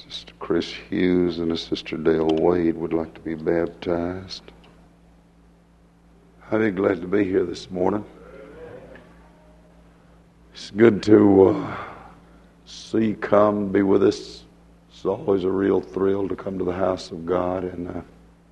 Sister Chris Hughes and Sister Dale Wade would like to be baptized. I'm glad to be here this morning. It's good to see you come, be with us. It's always a real thrill to come to the house of God. And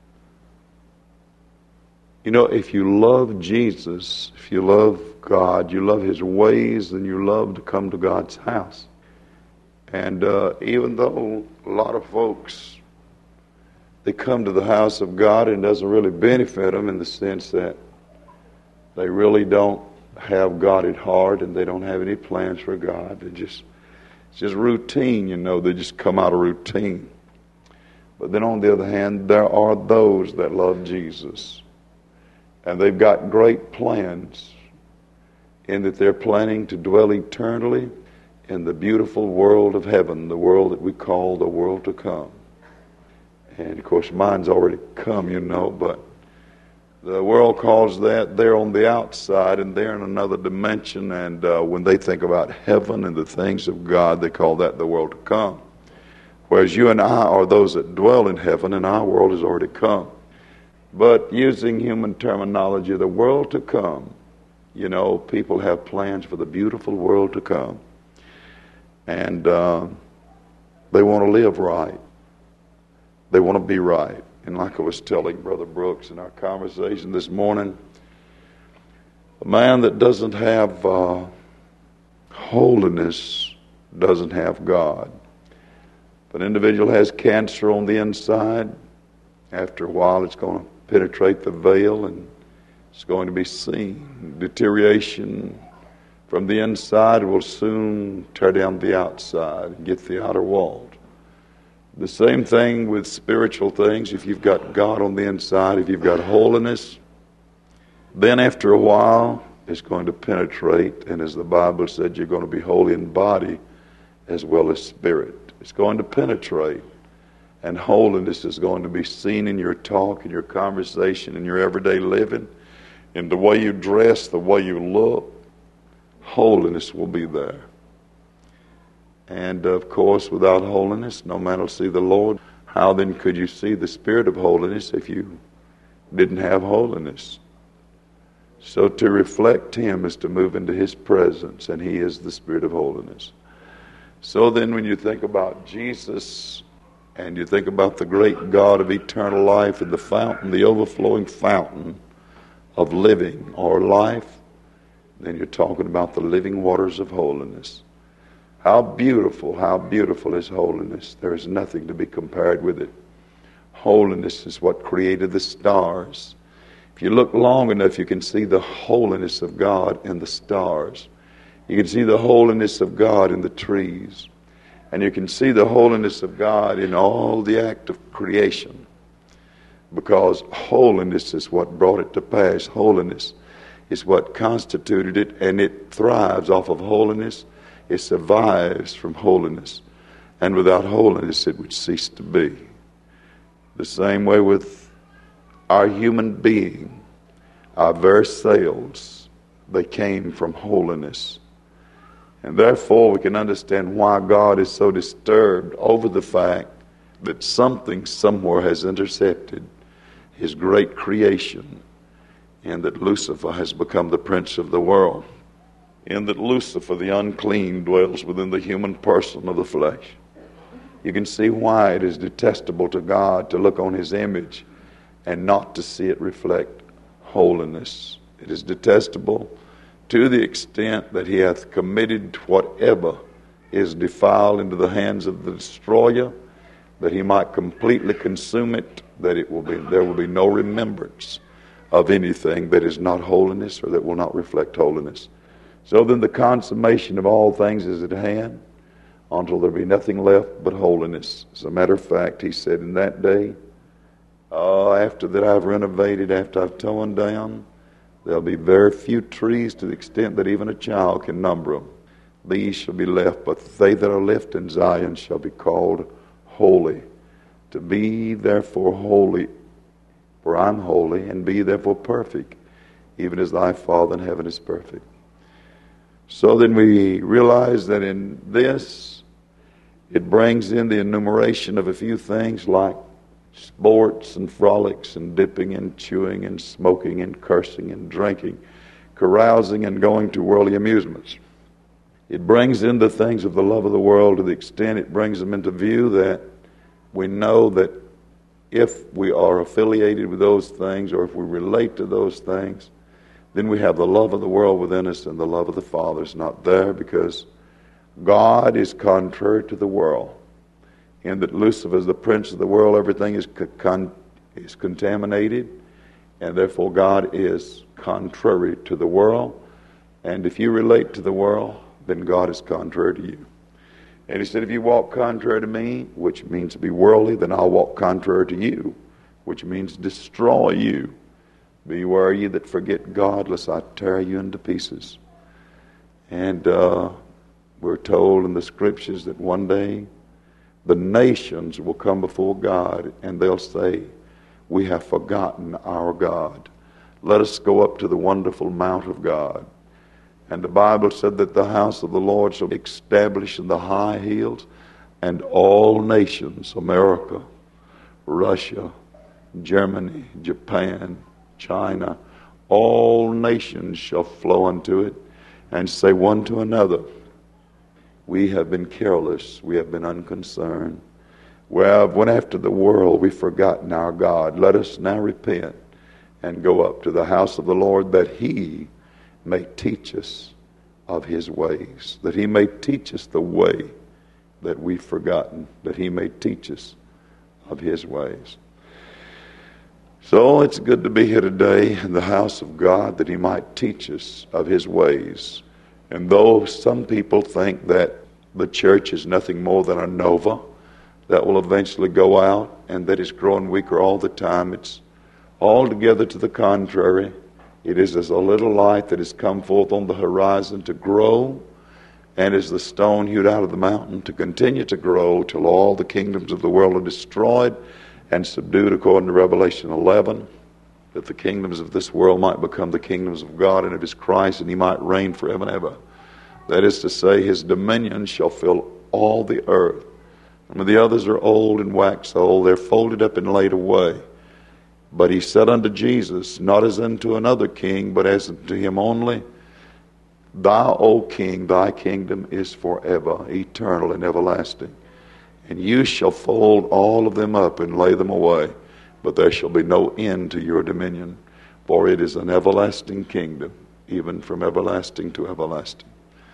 if you love Jesus, if you love God, you love His ways, then you love to come to God's house. And even though a lot of folks, they come to the house of God and it doesn't really benefit them in the sense that they really don't have God at heart and they don't have any plans for God. It's just routine, they just come out of routine. But then on the other hand, there are those that love Jesus. And they've got great plans in that they're planning to dwell eternally in the beautiful world of heaven, the world that we call the world to come. And of course mine's already come, but the world calls that they're on the outside and they're in another dimension. And when they think about heaven and the things of God, they call that the world to come. Whereas you and I are those that dwell in heaven, and our world has already come. But using human terminology, the world to come, people have plans for the beautiful world to come. And they want to live right. They want to be right. And like I was telling Brother Brooks in our conversation this morning, a man that doesn't have holiness doesn't have God. If an individual has cancer on the inside, after a while it's going to penetrate the veil and it's going to be seen. Deterioration from the inside will soon tear down the outside and get the outer wall. The same thing with spiritual things. If you've got God on the inside, if you've got holiness, then after a while it's going to penetrate. And as the Bible said, you're going to be holy in body as well as spirit. It's going to penetrate. And holiness is going to be seen in your talk, in your conversation, in your everyday living, in the way you dress, the way you look. Holiness will be there. And of course, without holiness, no man will see the Lord. How then could you see the Spirit of holiness if you didn't have holiness? So to reflect Him is to move into His presence, and He is the Spirit of holiness. So then when you think about Jesus, and you think about the great God of eternal life and the fountain, the overflowing fountain of living or life, then you're talking about the living waters of holiness. How beautiful is holiness. There is nothing to be compared with it. Holiness is what created the stars. If you look long enough, you can see the holiness of God in the stars. You can see the holiness of God in the trees. And you can see the holiness of God in all the act of creation. Because holiness is what brought it to pass. Holiness is what constituted it, and it thrives off of holiness. It survives from holiness. And without holiness, it would cease to be. The same way with our human being, our very selves, they came from holiness. And therefore, we can understand why God is so disturbed over the fact that something somewhere has intercepted His great creation, and that Lucifer has become the prince of the world, and that Lucifer, the unclean, dwells within the human person of the flesh. You can see why it is detestable to God to look on His image and not to see it reflect holiness. It is detestable to the extent that He hath committed whatever is defiled into the hands of the destroyer, that He might completely consume it, that there will be no remembrance of anything that is not holiness or that will not reflect holiness. So then the consummation of all things is at hand until there be nothing left but holiness. As a matter of fact, He said, in that day, after that I've renovated, after I've torn down, there'll be very few trees to the extent that even a child can number them. These shall be left, but they that are left in Zion shall be called holy. To be therefore holy, for I'm holy, and be therefore perfect, even as thy Father in heaven is perfect. So then we realize that in this It brings in the enumeration of a few things like sports and frolics and dipping and chewing and smoking and cursing and drinking, carousing and going to worldly amusements. It brings in the things of the love of the world to the extent it brings them into view that we know that if we are affiliated with those things or if we relate to those things, then we have the love of the world within us, and the love of the Father is not there, because God is contrary to the world. In that Lucifer is the prince of the world, everything is contaminated, and therefore God is contrary to the world. And if you relate to the world, then God is contrary to you. And he said, if you walk contrary to me, which means be worldly, then I'll walk contrary to you, which means destroy you. Beware ye that forget God, lest I tear you into pieces. And we're told in the Scriptures that one day the nations will come before God and they'll say, we have forgotten our God. Let us go up to the wonderful mount of God. And the Bible said that the house of the Lord shall be established in the high hills, and all nations, America, Russia, Germany, Japan, China, all nations shall flow unto it and say one to another, we have been careless, we have been unconcerned. We have went after the world, we've forgotten our God. Let us now repent and go up to the house of the Lord, that he may teach us of his ways, that he may teach us the way that we've forgotten, that he may teach us of his ways. So it's good to be here today in the house of God, that he might teach us of his ways. And though some people think that the church is nothing more than a nova that will eventually go out and that is growing weaker all the time, it's altogether to the contrary. It is as a little light that has come forth on the horizon to grow, and as the stone hewed out of the mountain to continue to grow till all the kingdoms of the world are destroyed and subdued, according to Revelation 11, that the kingdoms of this world might become the kingdoms of God and of his Christ, and he might reign forever and ever. That is to say, his dominion shall fill all the earth. And when the others are old and wax old, they're folded up and laid away. But he said unto Jesus, not as unto another king, but as unto him only, thou, O king, thy kingdom is forever, eternal and everlasting. And you shall fold all of them up and lay them away, but there shall be no end to your dominion, for it is an everlasting kingdom, even from everlasting to everlasting.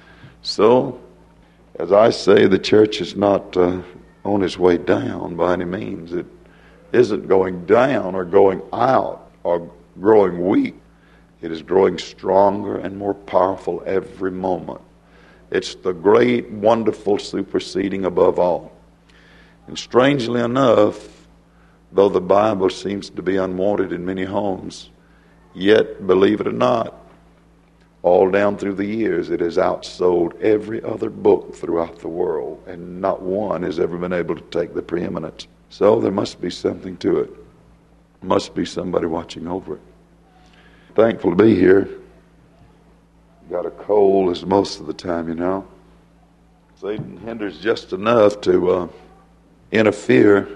So, as I say, the church is not on its way down by any means. It isn't going down or going out or growing weak. It is growing stronger and more powerful every moment. It's the great, wonderful superseding above all. And strangely enough, though the Bible seems to be unwanted in many homes, yet, believe it or not, all down through the years, it has outsold every other book throughout the world, and not one has ever been able to take the preeminence. So there must be something to it. Must be somebody watching over it. Thankful to be here. Got a cold as most of the time, you know. Satan hinders just enough to interfere,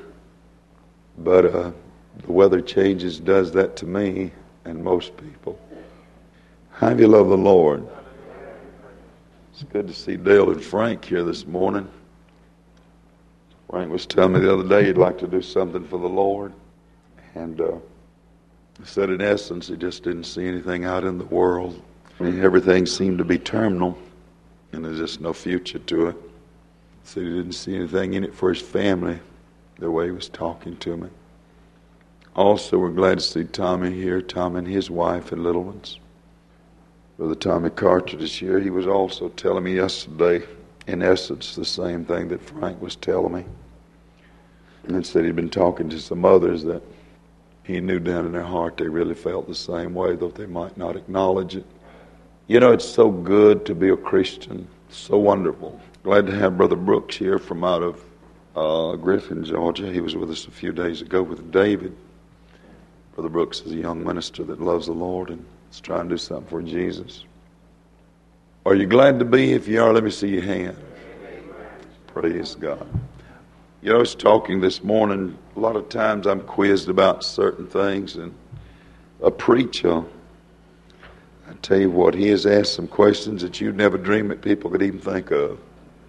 but the weather changes does that to me and most people. How do you love the Lord? It's good to see Dale and Frank here this morning. Frank was telling me the other day he'd like to do something for the Lord, and he said in essence he just didn't see anything out in the world. I mean, everything seemed to be terminal, and there's just no future to it. He said he didn't see anything in it for his family, the way he was talking to me. Also, we're glad to see Tommy here, Tom and his wife and little ones. Brother Tommy Carter is here. He was also telling me yesterday, in essence, the same thing that Frank was telling me. And he said he'd been talking to some others that he knew down in their heart they really felt the same way, though they might not acknowledge it. You know, it's so good to be a Christian. So wonderful. Glad to have Brother Brooks here from out of Griffin, Georgia. He was with us a few days ago with David. Brother Brooks is a young minister that loves the Lord and is trying to do something for Jesus. Are you glad to be? If you are, let me see your hand. Praise God. You know, I was talking this morning, a lot of times I'm quizzed about certain things, and a preacher, I tell you what, he has asked some questions that you'd never dream that people could even think of.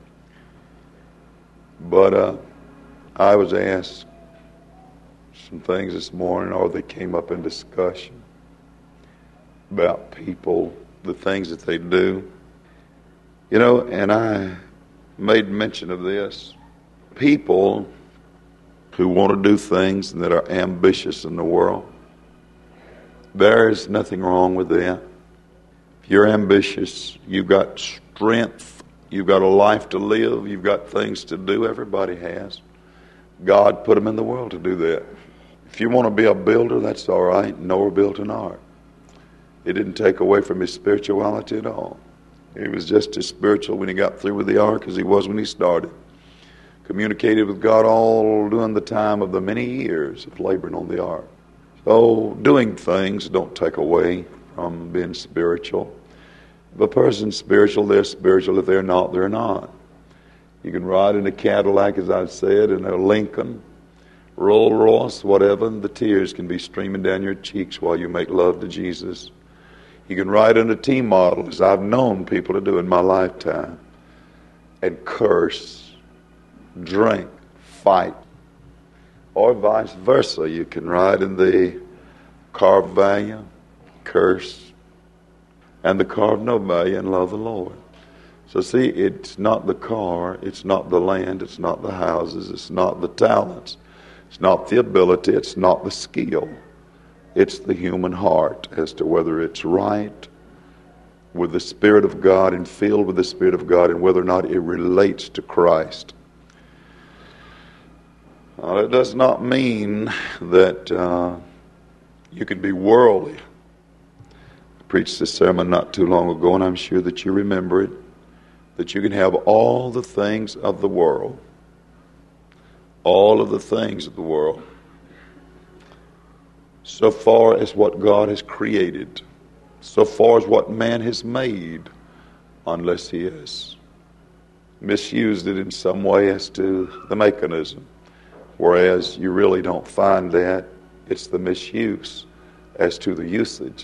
But I was asked some things this morning, or they came up in discussion about people, the things that they do. You know, and I made mention of this. People who want to do things that are ambitious in the world, there is nothing wrong with that. If you're ambitious, you've got strength, you've got a life to live, you've got things to do. Everybody has. God put them in the world to do that. If you want to be a builder, that's all right. Noah built an ark. It didn't take away from his spirituality at all. He was just as spiritual when he got through with the ark as he was when he started. Communicated with God all during the time of the many years of laboring on the ark. So doing things don't take away from being spiritual. If a person's spiritual, they're spiritual. If they're not, they're not. You can ride in a Cadillac, as I've said, in a Lincoln, Rolls Royce, whatever, and the tears can be streaming down your cheeks while you make love to Jesus. You can ride in a T-model, as I've known people to do in my lifetime, and curse, drink, fight. Or vice versa. You can ride in the car of value, curse, and the car of no value, and love the Lord. So see, it's not the car, it's not the land, it's not the houses, it's not the talents, it's not the ability, it's not the skill. It's the human heart as to whether it's right with the Spirit of God and filled with the Spirit of God, and whether or not it relates to Christ. It does not mean that you can be worldly. I preached this sermon not too long ago, and I'm sure that you remember it, that you can have all the things of the world. All of the things of the world. So far as what God has created, so far as what man has made, unless he has misused it in some way as to the mechanism. Whereas you really don't find that. It's the misuse as to the usage.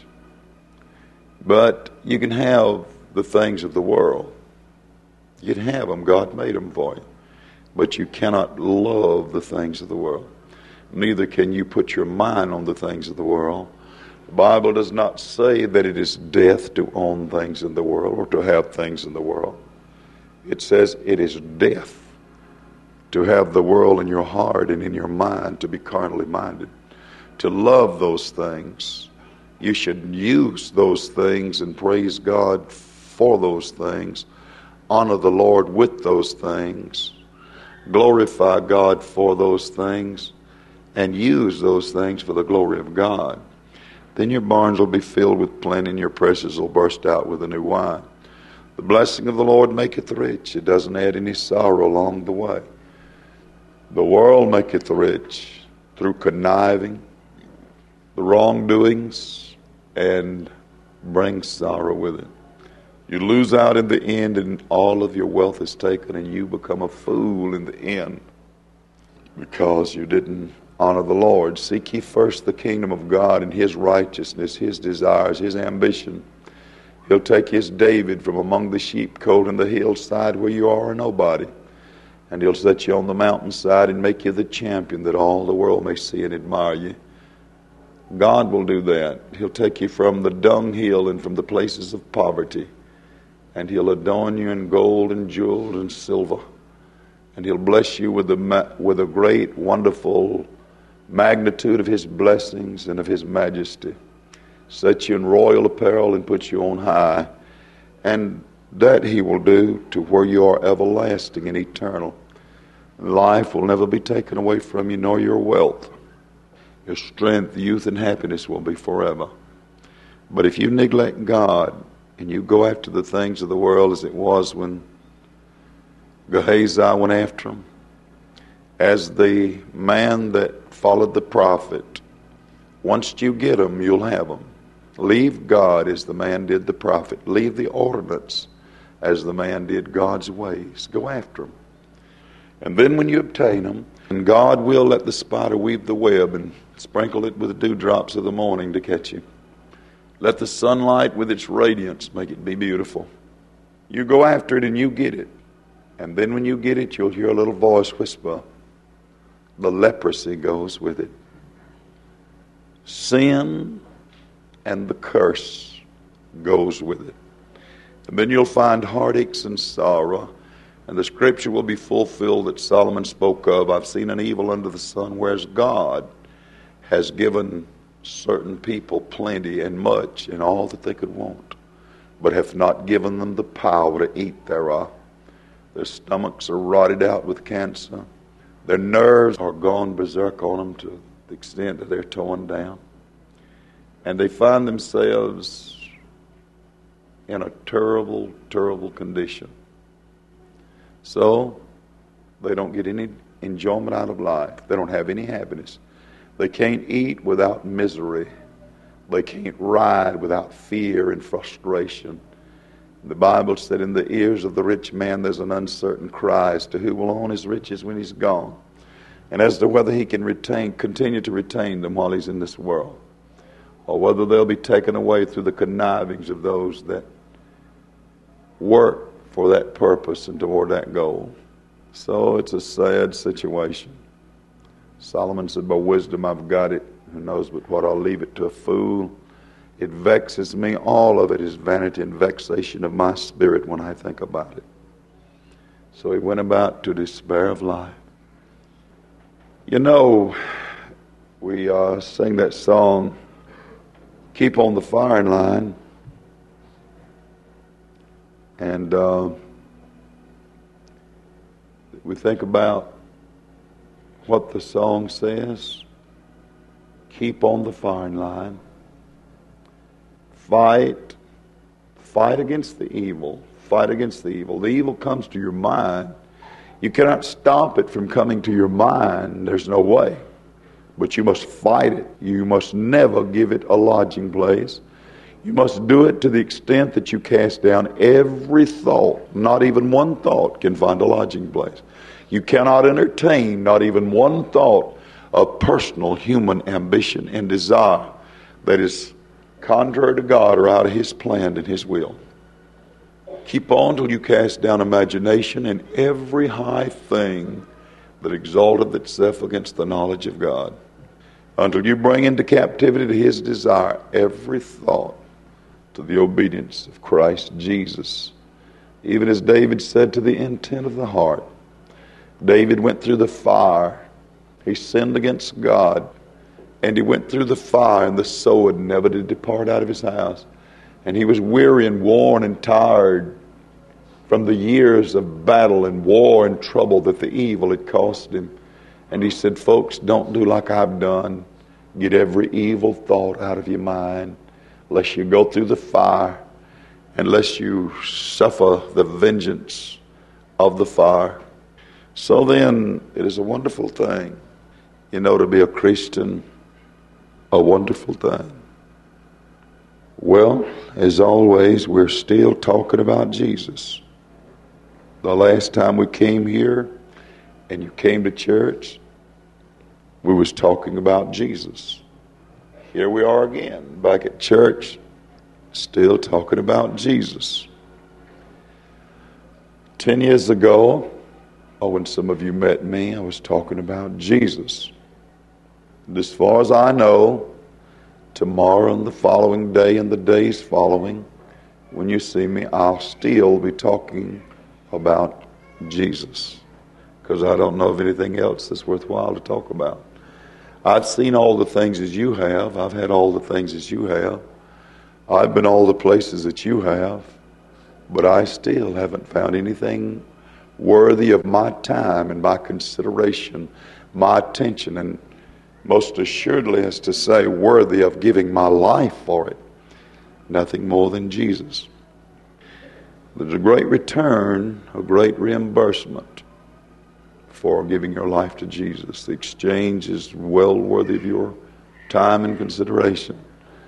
But you can have the things of the world. You can have them. God made them for you. But you cannot love the things of the world. Neither can you put your mind on the things of the world. The Bible does not say that it is death to own things in the world or to have things in the world. It says it is death to have the world in your heart and in your mind, to be carnally minded, to love those things. You should use those things and praise God for those things, honor the Lord with those things, glorify God for those things, and use those things for the glory of God. Then your barns will be filled with plenty, and your presses will burst out with a new wine. The blessing of the Lord maketh rich. It doesn't add any sorrow along the way. The world maketh rich through conniving, the wrongdoings, and brings sorrow with it. You lose out in the end, and all of your wealth is taken, and you become a fool in the end because you didn't honor the Lord. Seek ye first the kingdom of God and his righteousness, his desires, his ambition. He'll take his David from among the sheepcote and the hillside where you are a nobody, and he'll set you on the mountainside and make you the champion that all the world may see and admire you. God will do that. He'll take you from the dunghill and from the places of poverty, and he'll adorn you in gold and jewels and silver, and he'll bless you with a great, wonderful magnitude of his blessings and of his majesty. Set you in royal apparel and put you on high, and that he will do to where you are everlasting and eternal. Life will never be taken away from you, nor your wealth. Your strength, youth, and happiness will be forever. But if you neglect God and you go after the things of the world, as it was when Gehazi went after him, as the man that followed the prophet, once you get them, you'll have them. Leave God as the man did the prophet. Leave the ordinance as the man did God's ways. Go after them. And then when you obtain them, and God will let the spider weave the web and sprinkle it with the dewdrops of the morning to catch you. Let the sunlight with its radiance make it be beautiful. You go after it and you get it. And then when you get it, you'll hear a little voice whisper, the leprosy goes with it. Sin and the curse goes with it. And then you'll find heartaches and sorrow. And the scripture will be fulfilled that Solomon spoke of. I've seen an evil under the sun, whereas God has given certain people plenty and much and all that they could want, but have not given them the power to eat thereof. Their stomachs are rotted out with cancer. Their nerves are gone berserk on them to the extent that they're torn down. And they find themselves in a terrible, terrible condition. So, they don't get any enjoyment out of life. They don't have any happiness. They can't eat without misery. They can't ride without fear and frustration. The Bible said in the ears of the rich man there's an uncertain cry as to who will own his riches when he's gone, and as to whether he can continue to retain them while he's in this world, or whether they'll be taken away through the connivings of those that work for that purpose and toward that goal. So it's a sad situation. Solomon said, by wisdom I've got it. Who knows but what I'll leave it to a fool? It vexes me. All of it is vanity and vexation of my spirit when I think about it. So he went about to despair of life. You know, we sing that song, Keep on the Firing Line. And we think about what the song says. Keep on the firing line. Fight against the evil. Fight against the evil. The evil comes to your mind. You cannot stop it from coming to your mind. There's no way. But you must fight it. You must never give it a lodging place. You must do it to the extent that you cast down every thought. Not even one thought can find a lodging place. You cannot entertain not even one thought of personal human ambition and desire that is contrary to God or out of His plan and His will. Keep on till you cast down imagination and every high thing that exalteth itself against the knowledge of God, until you bring into captivity to His desire every thought to the obedience of Christ Jesus. Even as David said, to the intent of the heart. David went through the fire. He sinned against God, and he went through the fire, and the sword never did depart out of his house. And he was weary and worn and tired from the years of battle and war and trouble that the evil had cost him. And he said, folks, don't do like I've done. Get every evil thought out of your mind, lest you go through the fire, unless you suffer the vengeance of the fire. So then, it is a wonderful thing, you know, to be a Christian, a wonderful thing. Well, as always, we're still talking about Jesus. The last time we came here, and you came to church, we was talking about Jesus. Here we are again, back at church, still talking about Jesus. 10 years ago, when some of you met me, I was talking about Jesus. And as far as I know, tomorrow and the following day and the days following, when you see me, I'll still be talking about Jesus, because I don't know of anything else that's worthwhile to talk about. I've seen all the things as you have. I've had all the things as you have. I've been all the places that you have, but I still haven't found anything worthy of my time and my consideration, my attention, and most assuredly, as to say, worthy of giving my life for it. Nothing more than Jesus. There's a great return, a great reimbursement for giving your life to Jesus. The exchange is well worthy of your time and consideration.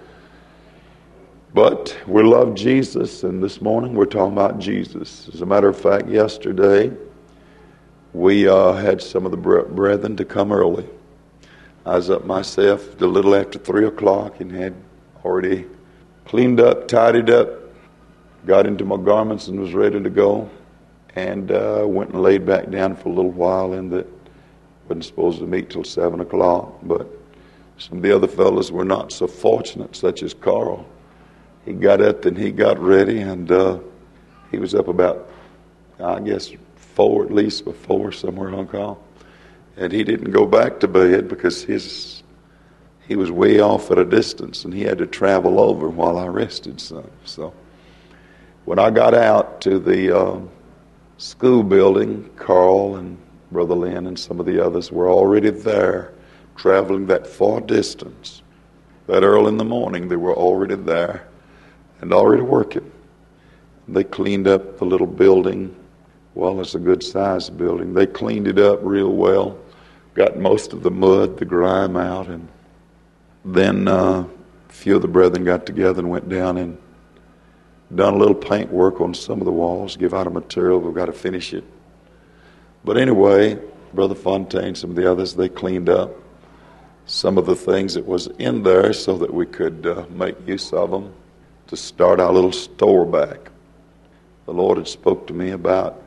But we love Jesus, and this morning we're talking about Jesus. As a matter of fact, yesterday we had some of the brethren to come early. I was up myself a little after 3 o'clock and had already cleaned up, tidied up, got into my garments and was ready to go. And went and laid back down for a little while, and that wasn't supposed to meet till 7 o'clock. But some of the other fellows were not so fortunate, such as Carl. He got up and he got ready, and he was up about, I guess, 4, at least before, somewhere on Carl. And he didn't go back to bed because he was way off at a distance, and he had to travel over while I rested some. So when I got out to the school building, Carl and Brother Lynn and some of the others were already there, traveling that far distance. That early in the morning, they were already there and already working. They cleaned up the little building. Well, it's a good-sized building. They cleaned it up real well, got most of the mud, the grime out, and then a few of the brethren got together and went down and done a little paint work on some of the walls, give out a material. We've got to finish it. But anyway, Brother Fontaine, some of the others, they cleaned up some of the things that was in there so that we could make use of them to start our little store back. The Lord had spoke to me about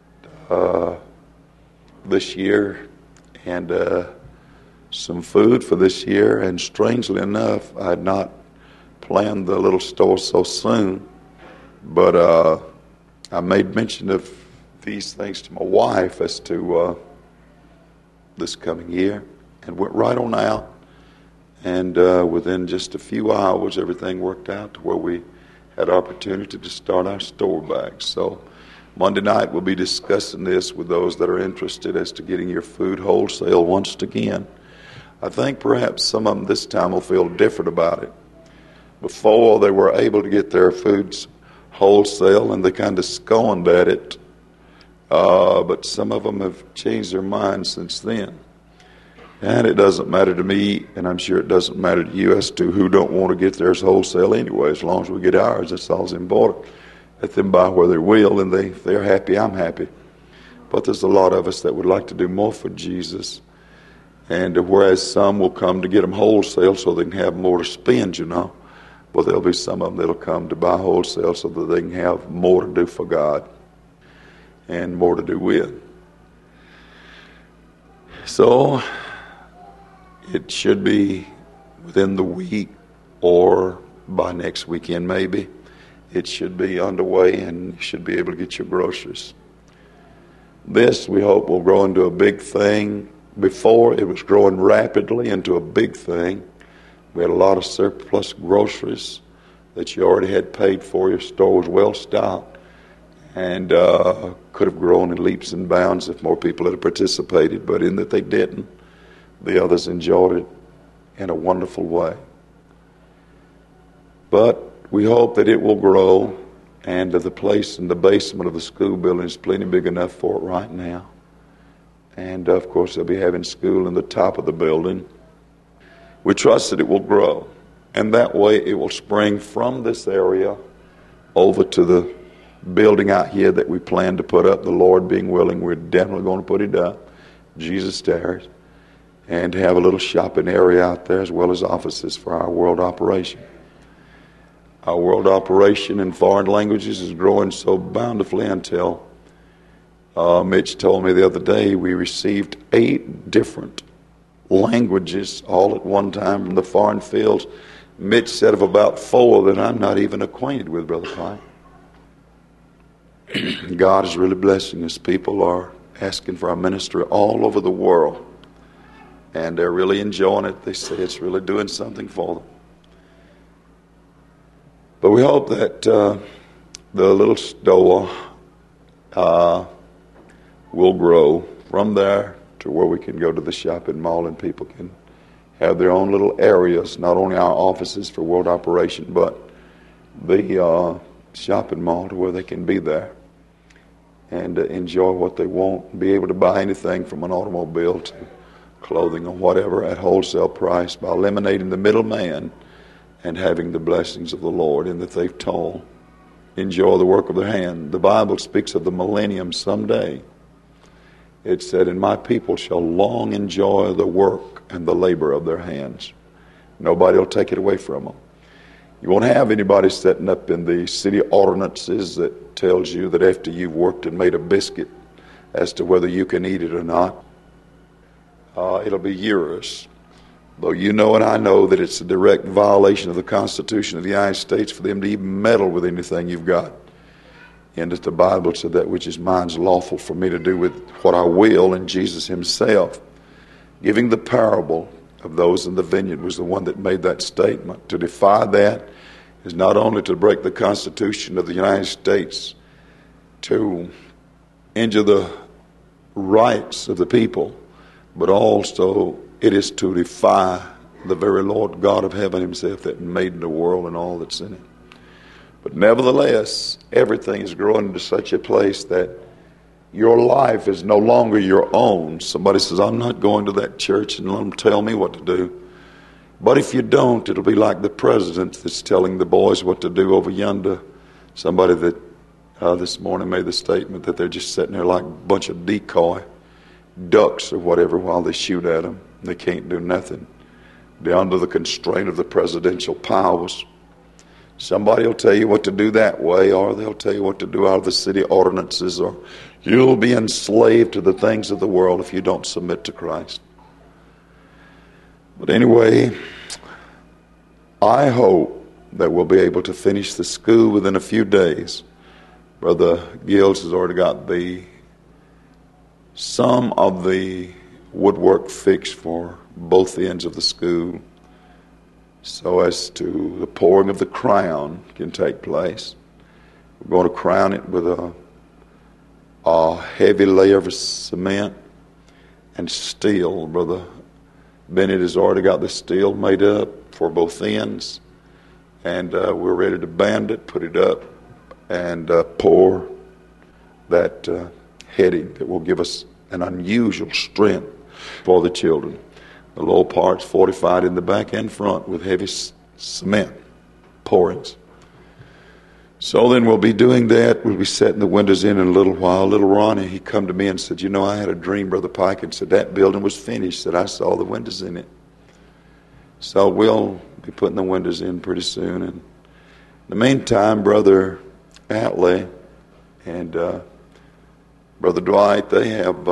this year and some food for this year. And strangely enough, I had not planned the little store so soon. But I made mention of these things to my wife as to this coming year, and went right on out. And within just a few hours, everything worked out to where we had opportunity to start our store back. So Monday night we'll be discussing this with those that are interested as to getting your food wholesale once again. I think perhaps some of them this time will feel different about it. Before, they were able to get their foods wholesale, and they kind of scorned at it. But some of them have changed their minds since then. And it doesn't matter to me, and I'm sure it doesn't matter to you as to who don't want to get theirs wholesale anyway. As long as we get ours, that's all's important. Let them buy where they will, and if they're happy, I'm happy. But there's a lot of us that would like to do more for Jesus. And whereas some will come to get them wholesale so they can have more to spend, well, there'll be some of them that'll come to buy wholesale so that they can have more to do for God and more to do with. So it should be within the week or by next weekend maybe. It should be underway, and you should be able to get your groceries. This, we hope, will grow into a big thing. Before, it was growing rapidly into a big thing. We had a lot of surplus groceries that you already had paid for. Your store was well stocked, and could have grown in leaps and bounds if more people had participated. But in that they didn't, the others enjoyed it in a wonderful way. But we hope that it will grow, and the place in the basement of the school building is plenty big enough for it right now. And of course, they'll be having school in the top of the building. We trust that it will grow, and that way it will spring from this area over to the building out here that we plan to put up. The Lord being willing, we're definitely going to put it up, Jesus Stairs, and have a little shopping area out there as well as offices for our world operation. Our world operation in foreign languages is growing so bountifully until Mitch told me the other day we received 8 different languages all at one time from the foreign fields. Mitch said of about 4 that I'm not even acquainted with, Brother Pike. God is really blessing us. People are asking for our ministry all over the world, and they're really enjoying it. They say it's really doing something for them. But we hope that the little store will grow from there to where we can go to the shopping mall and people can have their own little areas, not only our offices for world operation, but the shopping mall to where they can be there and enjoy what they want, be able to buy anything from an automobile to clothing or whatever at wholesale price by eliminating the middleman and having the blessings of the Lord in that they've told. Enjoy the work of their hand. The Bible speaks of the millennium someday. It said, and my people shall long enjoy the work and the labor of their hands. Nobody will take it away from them. You won't have anybody setting up in the city ordinances that tells you that after you've worked and made a biscuit as to whether you can eat it or not. It'll be yours. Though you know and I know that it's a direct violation of the Constitution of the United States for them to even meddle with anything you've got. And that the Bible said that which is mine's lawful for me to do with what I will. And Jesus himself, giving the parable of those in the vineyard, was the one that made that statement. To defy that is not only to break the Constitution of the United States, to injure the rights of the people, but also it is to defy the very Lord God of heaven himself that made the world and all that's in it. But nevertheless, everything is growing into such a place that your life is no longer your own. Somebody says, I'm not going to that church and let them tell me what to do. But if you don't, it'll be like the president that's telling the boys what to do over yonder. Somebody that this morning made the statement that they're just sitting there like a bunch of decoy ducks or whatever while they shoot at them. They can't do nothing. They're under the constraint of the presidential powers. Somebody will tell you what to do that way, or they'll tell you what to do out of the city ordinances, or you'll be enslaved to the things of the world if you don't submit to Christ. But anyway, I hope that we'll be able to finish the school within a few days. Brother Gills has already got some of the woodwork fixed for both ends of the school, so as to the pouring of the crown can take place. We're going to crown it with a heavy layer of cement and steel. Brother Bennett has already got the steel made up for both ends, and we're ready to band it, put it up, and pour that heading that will give us an unusual strength for the children. The low part's fortified in the back and front with heavy cement pourings. So then we'll be doing that. We'll be setting the windows in a little while. Little Ronnie, he come to me and said, I had a dream, Brother Pike, and said that building was finished, that I saw the windows in it. So we'll be putting the windows in pretty soon. And in the meantime, Brother Atlee and Brother Dwight, they have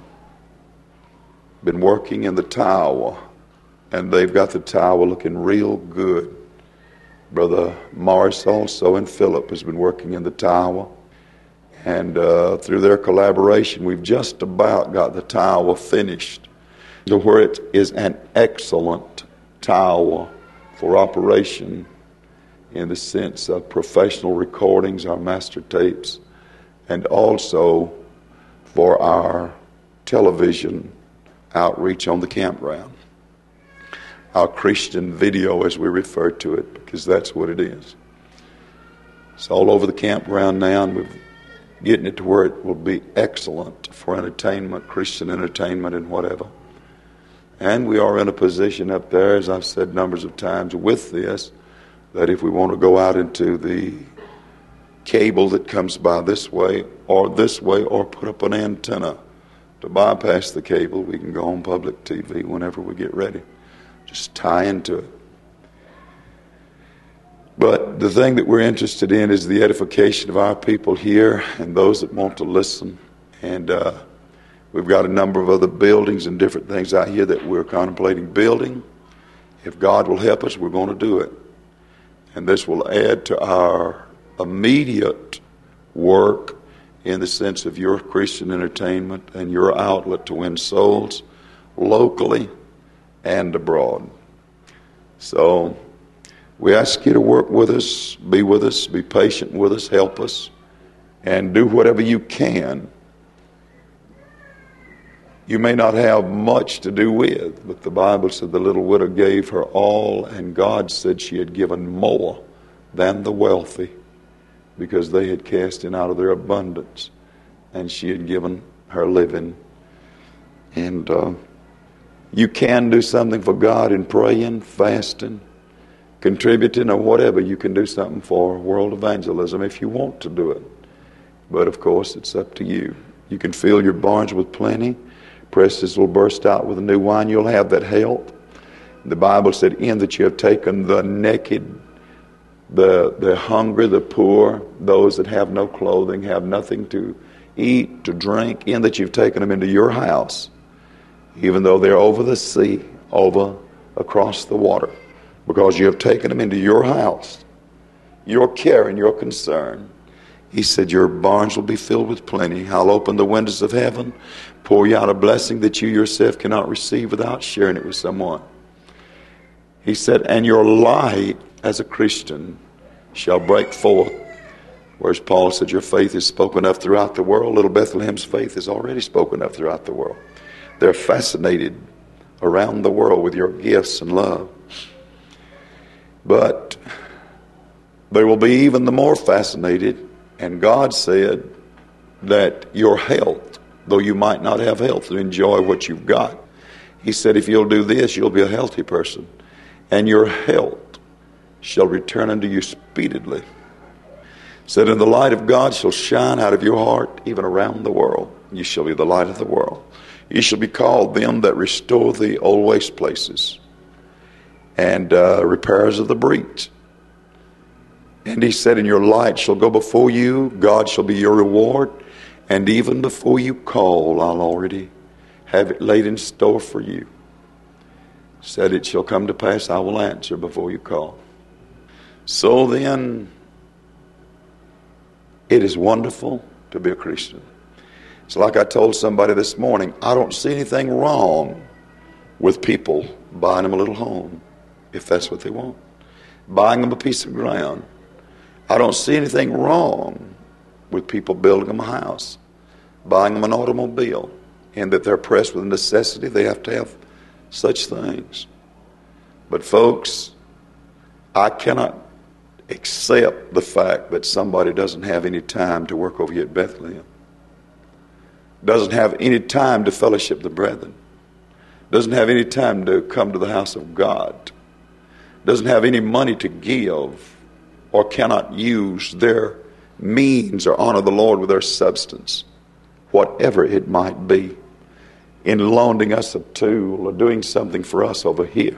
been working in the tower, and they've got the tower looking real good. Brother Morris also and Philip has been working in the tower, and through their collaboration, we've just about got the tower finished to where it is an excellent tower for operation in the sense of professional recordings, our master tapes, and also for our television outreach on the campground. Our Christian video, as we refer to it, because that's what it is. It's all over the campground now, and we're getting it to where it will be excellent for entertainment, Christian entertainment and whatever. And we are in a position up there, as I've said numbers of times with this, that if we want to go out into the cable that comes by this way, or put up an antenna to bypass the cable, we can go on public TV whenever we get ready. Just tie into it. But the thing that we're interested in is the edification of our people here and those that want to listen. And we've got a number of other buildings and different things out here that we're contemplating building. If God will help us, we're going to do it. And this will add to our immediate work in the sense of your Christian entertainment and your outlet to win souls locally and abroad. So we ask you to work with us, be patient with us, help us, and do whatever you can. You may not have much to do with, but the Bible said the little widow gave her all, and God said she had given more than the wealthy, because they had cast in out of their abundance, and she had given her living. And you can do something for God in praying, fasting, contributing, or whatever. You can do something for world evangelism if you want to do it. But of course, it's up to you. You can fill your barns with plenty. Presses will burst out with new wine. You'll have that health. The Bible said, in that you have taken the naked, the hungry, the poor, those that have no clothing, have nothing to eat, to drink, in that you've taken them into your house, even though they're over the sea, over across the water, because you have taken them into your house, your care and your concern. He said, your barns will be filled with plenty. I'll open the windows of heaven, pour you out a blessing that you yourself cannot receive without sharing it with someone. He said, and your light as a Christian shall break forth. Whereas Paul said, your faith is spoken of throughout the world. Little Bethlehem's faith is already spoken of throughout the world. They're fascinated around the world with your gifts and love. But they will be even the more fascinated. And God said that your health, though you might not have health to enjoy what you've got, He said, if you'll do this, you'll be a healthy person. And your health shall return unto you speedily. Said, and the light of God shall shine out of your heart, even around the world. You shall be the light of the world. You shall be called them that restore the old waste places, and repairers of the breach. And He said, and your light shall go before you. God shall be your reward. And even before you call, I'll already have it laid in store for you. Said, it shall come to pass, I will answer before you call. So then, it is wonderful to be a Christian. It's like I told somebody this morning, I don't see anything wrong with people buying them a little home, if that's what they want. Buying them a piece of ground. I don't see anything wrong with people building them a house, buying them an automobile, and that they're pressed with necessity. They have to have such things. But folks, I cannot accept the fact that somebody doesn't have any time to work over here at Bethlehem, doesn't have any time to fellowship the brethren, doesn't have any time to come to the house of God, doesn't have any money to give, or cannot use their means or honor the Lord with their substance, whatever it might be, in loaning us a tool or doing something for us over here,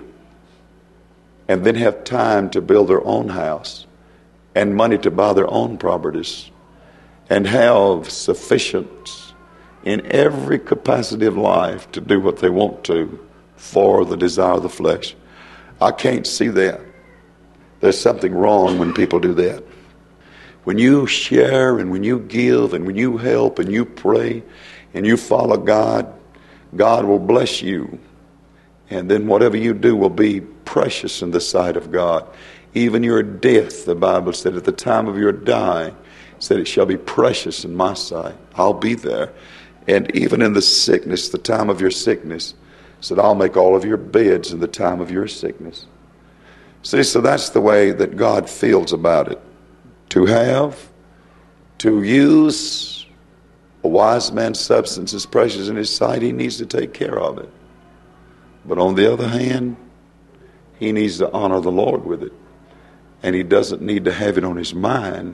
and then have time to build their own house and money to buy their own properties and have sufficient in every capacity of life to do what they want to for the desire of the flesh. I can't see that. There's something wrong when people do that. When you share and when you give and when you help and you pray and you follow God, God will bless you. And then whatever you do will be precious in the sight of God. Even your death, the Bible said, at the time of your dying, said it shall be precious in my sight. I'll be there. And even in the sickness, the time of your sickness, said I'll make all of your beds in the time of your sickness. See, so that's the way that God feels about it. To have, to use a wise man's substance is precious in his sight. He needs to take care of it. But on the other hand, he needs to honor the Lord with it. And he doesn't need to have it on his mind.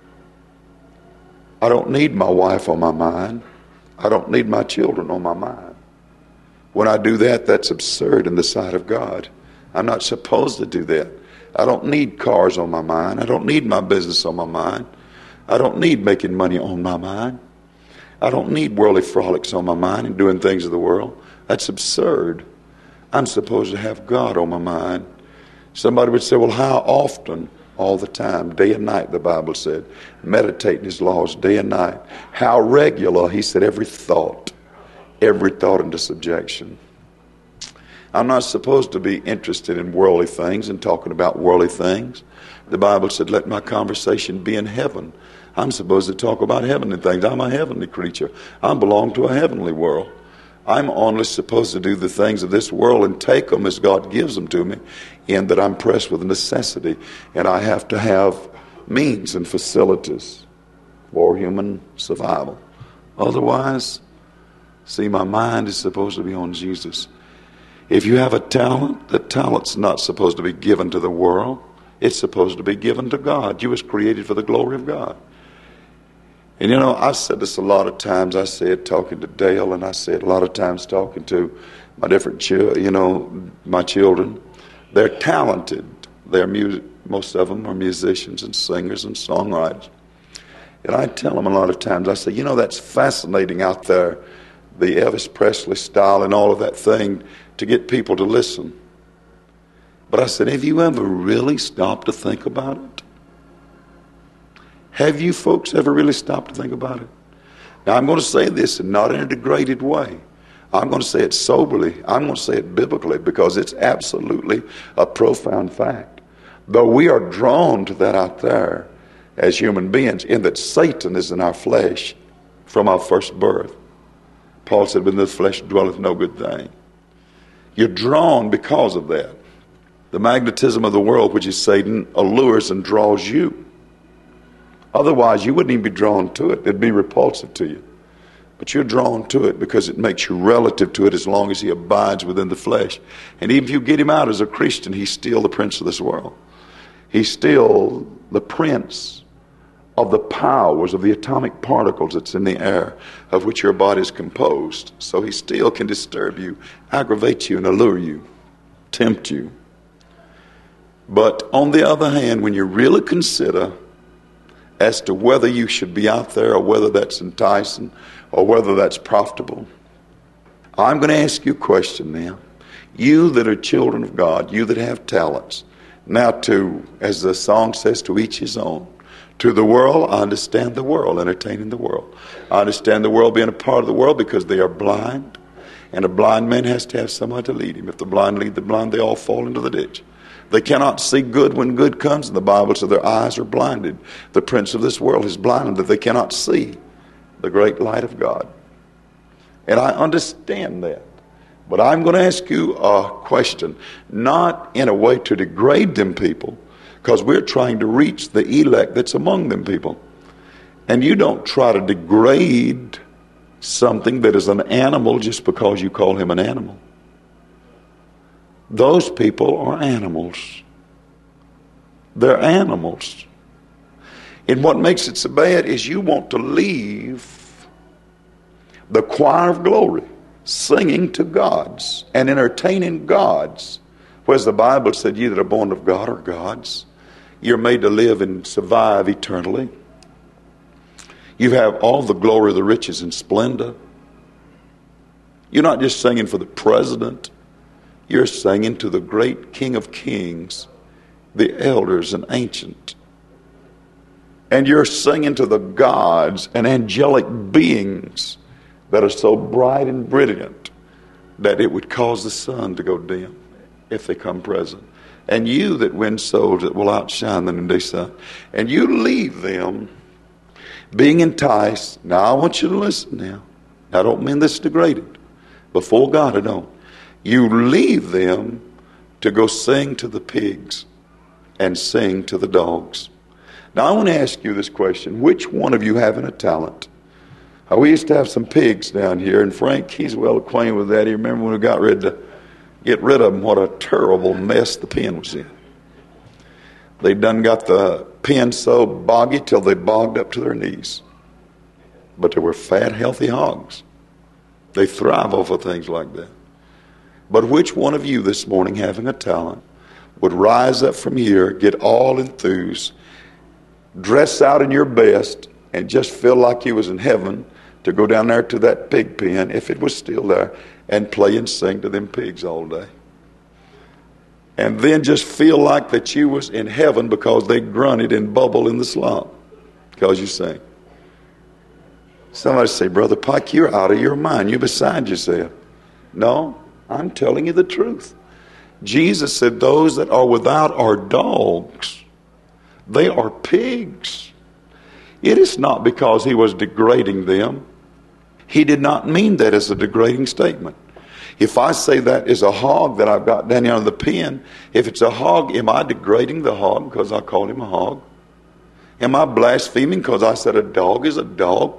I don't need my wife on my mind. I don't need my children on my mind. When I do that, that's absurd in the sight of God. I'm not supposed to do that. I don't need cars on my mind. I don't need my business on my mind. I don't need making money on my mind. I don't need worldly frolics on my mind and doing things of the world. That's absurd. I'm supposed to have God on my mind. Somebody would say, well, how often? All the time, day and night, the Bible said. Meditate in His laws day and night. How regular? He said, every thought into subjection. I'm not supposed to be interested in worldly things and talking about worldly things. The Bible said, let my conversation be in heaven. I'm supposed to talk about heavenly things. I'm a heavenly creature. I belong to a heavenly world. I'm only supposed to do the things of this world and take them as God gives them to me, in that I'm pressed with necessity, and I have to have means and facilities for human survival. Otherwise, see, my mind is supposed to be on Jesus. If you have a talent, the talent's not supposed to be given to the world. It's supposed to be given to God. You was created for the glory of God. And I've said this a lot of times. I say it talking to Dale, and I say it a lot of times talking to my different my children. They're talented. Most of them are musicians and singers and songwriters. And I tell them a lot of times, I say, that's fascinating out there, the Elvis Presley style and all of that thing, to get people to listen. But I said, have you ever really stopped to think about it? Have you folks ever really stopped to think about it? Now, I'm going to say this, and not in a degraded way. I'm going to say it soberly. I'm going to say it biblically, because it's absolutely a profound fact. Though we are drawn to that out there as human beings, in that Satan is in our flesh from our first birth. Paul said, within the flesh dwelleth no good thing. You're drawn because of that. The magnetism of the world, which is Satan, allures and draws you. Otherwise, you wouldn't even be drawn to it. It'd be repulsive to you. But you're drawn to it because it makes you relative to it as long as he abides within the flesh. And even if you get him out as a Christian, he's still the prince of this world. He's still the prince of the powers of the atomic particles that's in the air, of which your body is composed. So he still can disturb you, aggravate you, and allure you, tempt you. But on the other hand, when you really consider as to whether you should be out there, or whether that's enticing, or whether that's profitable, I'm going to ask you a question now. You that are children of God, you that have talents, now as the song says, to each his own. To the world, I understand the world, entertaining the world. I understand the world being a part of the world because they are blind, and a blind man has to have someone to lead him. If the blind lead the blind, they all fall into the ditch. They cannot see good when good comes, and the Bible says their eyes are blinded. The prince of this world is blinded, that they cannot see the great light of God. And I understand that. But I'm going to ask you a question, not in a way to degrade them people, because we're trying to reach the elect that's among them people. And you don't try to degrade something that is an animal just because you call him an animal. Those people are animals. They're animals. And what makes it so bad is you want to leave the choir of glory singing to gods and entertaining gods. Whereas the Bible said, ye that are born of God are gods. You're made to live and survive eternally. You have all the glory, the riches, and splendor. You're not just singing for the president. You're singing to the great King of Kings, the elders and ancient. And you're singing to the gods and angelic beings that are so bright and brilliant that it would cause the sun to go dim if they come present. And you that win souls that will outshine the noonday sun. And you leave them being enticed. Now I want you to listen now. I don't mean this degraded. Before God I don't. You leave them to go sing to the pigs and sing to the dogs. Now I want to ask you this question. Which one of you having a talent? We used to have some pigs down here, and Frank, he's well acquainted with that. He remember when we got ready to get rid of them, what a terrible mess the pen was in. They done got the pen so boggy till they bogged up to their knees. But they were fat, healthy hogs. They thrive off of things like that. But which one of you this morning having a talent would rise up from here, get all enthused, dress out in your best, and just feel like you was in heaven to go down there to that pig pen, if it was still there, and play and sing to them pigs all day? And then just feel like that you was in heaven because they grunted and bubbled in the slop because you sang. Somebody say, Brother Pike, you're out of your mind. You're beside yourself. No, I'm telling you the truth. Jesus said those that are without are dogs. They are pigs. It is not because he was degrading them. He did not mean that as a degrading statement. If I say that is a hog that I've got down here on the pen, if it's a hog, am I degrading the hog because I called him a hog? Am I blaspheming because I said a dog is a dog?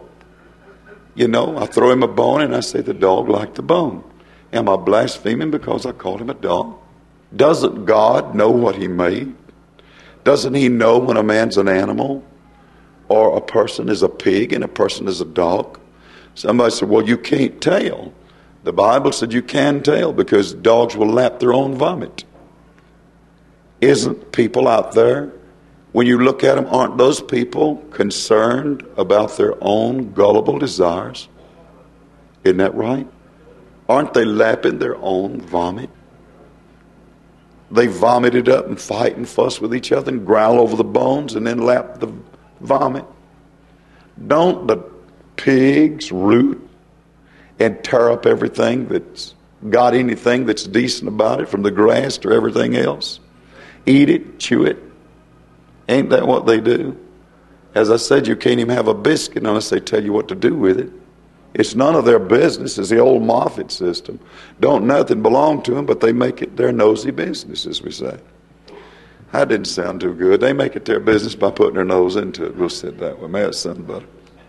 I throw him a bone and I say the dog liked the bone. Am I blaspheming because I called him a dog? Doesn't God know what he made? Doesn't he know when a man's an animal? or a person is a pig and a person is a dog. Somebody said, well, you can't tell. The Bible said you can tell because dogs will lap their own vomit. Isn't people out there, when you look at them, aren't those people concerned about their own gullible desires? Isn't that right? Aren't they lapping their own vomit? They vomit it up and fight and fuss with each other and growl over the bones and then lap the vomit. Don't the pigs root and tear up everything that's got anything that's decent about it, from the grass to everything else? Eat it, chew it. Ain't that what they do? As I said, you can't even have a biscuit unless they tell you what to do with it. It's none of their business. It's the old Moffat system. Don't nothing belong to them, but they make it their nosy business, as we say. That didn't sound too good. They make it their business by putting their nose into it. We'll sit that way. May have something better.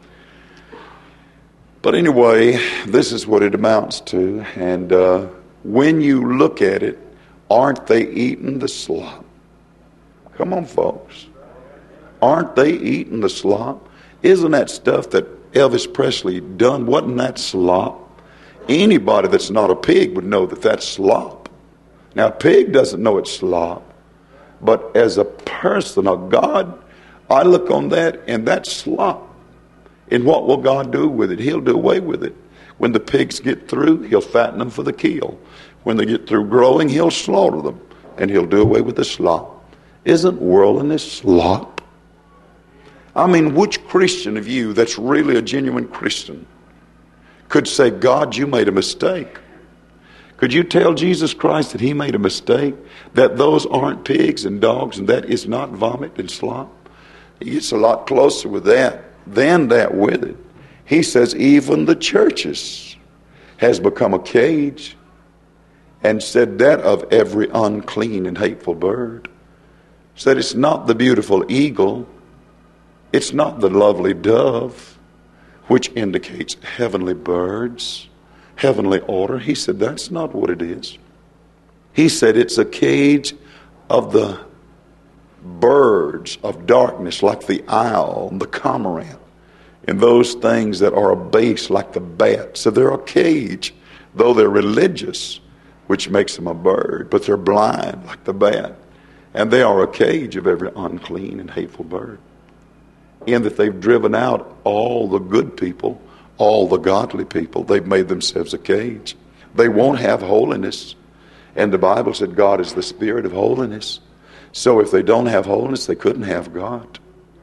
But anyway, this is what it amounts to. And when you look at it, aren't they eating the slop? Come on, folks. Aren't they eating the slop? Isn't that stuff that Elvis Presley done, wasn't that slop? Anybody that's not a pig would know that that's slop. Now, a pig doesn't know it's slop. But as a person of God, I look on that and that's slop. And what will God do with it? He'll do away with it. When the pigs get through, he'll fatten them for the kill. When they get through growing, he'll slaughter them. And he'll do away with the slop. Isn't worldliness slop? I mean, which Christian of you that's really a genuine Christian could say, God, you made a mistake? Could you tell Jesus Christ that he made a mistake? That those aren't pigs and dogs and that is not vomit and slop? He gets a lot closer with that than that with it. He says even the churches has become a cage, and said that of every unclean and hateful bird. Said it's not the beautiful eagle, it's not the lovely dove, which indicates heavenly birds, heavenly order. He said that's not what it is. He said it's a cage of the birds of darkness, like the owl and the cormorant, and those things that are abased like the bat. So they're a cage, though they're religious, which makes them a bird, but they're blind like the bat. And they are a cage of every unclean and hateful bird. In that they've driven out all the good people, all the godly people. They've made themselves a cage. They won't have holiness. And the Bible said God is the spirit of holiness. So if they don't have holiness, they couldn't have God.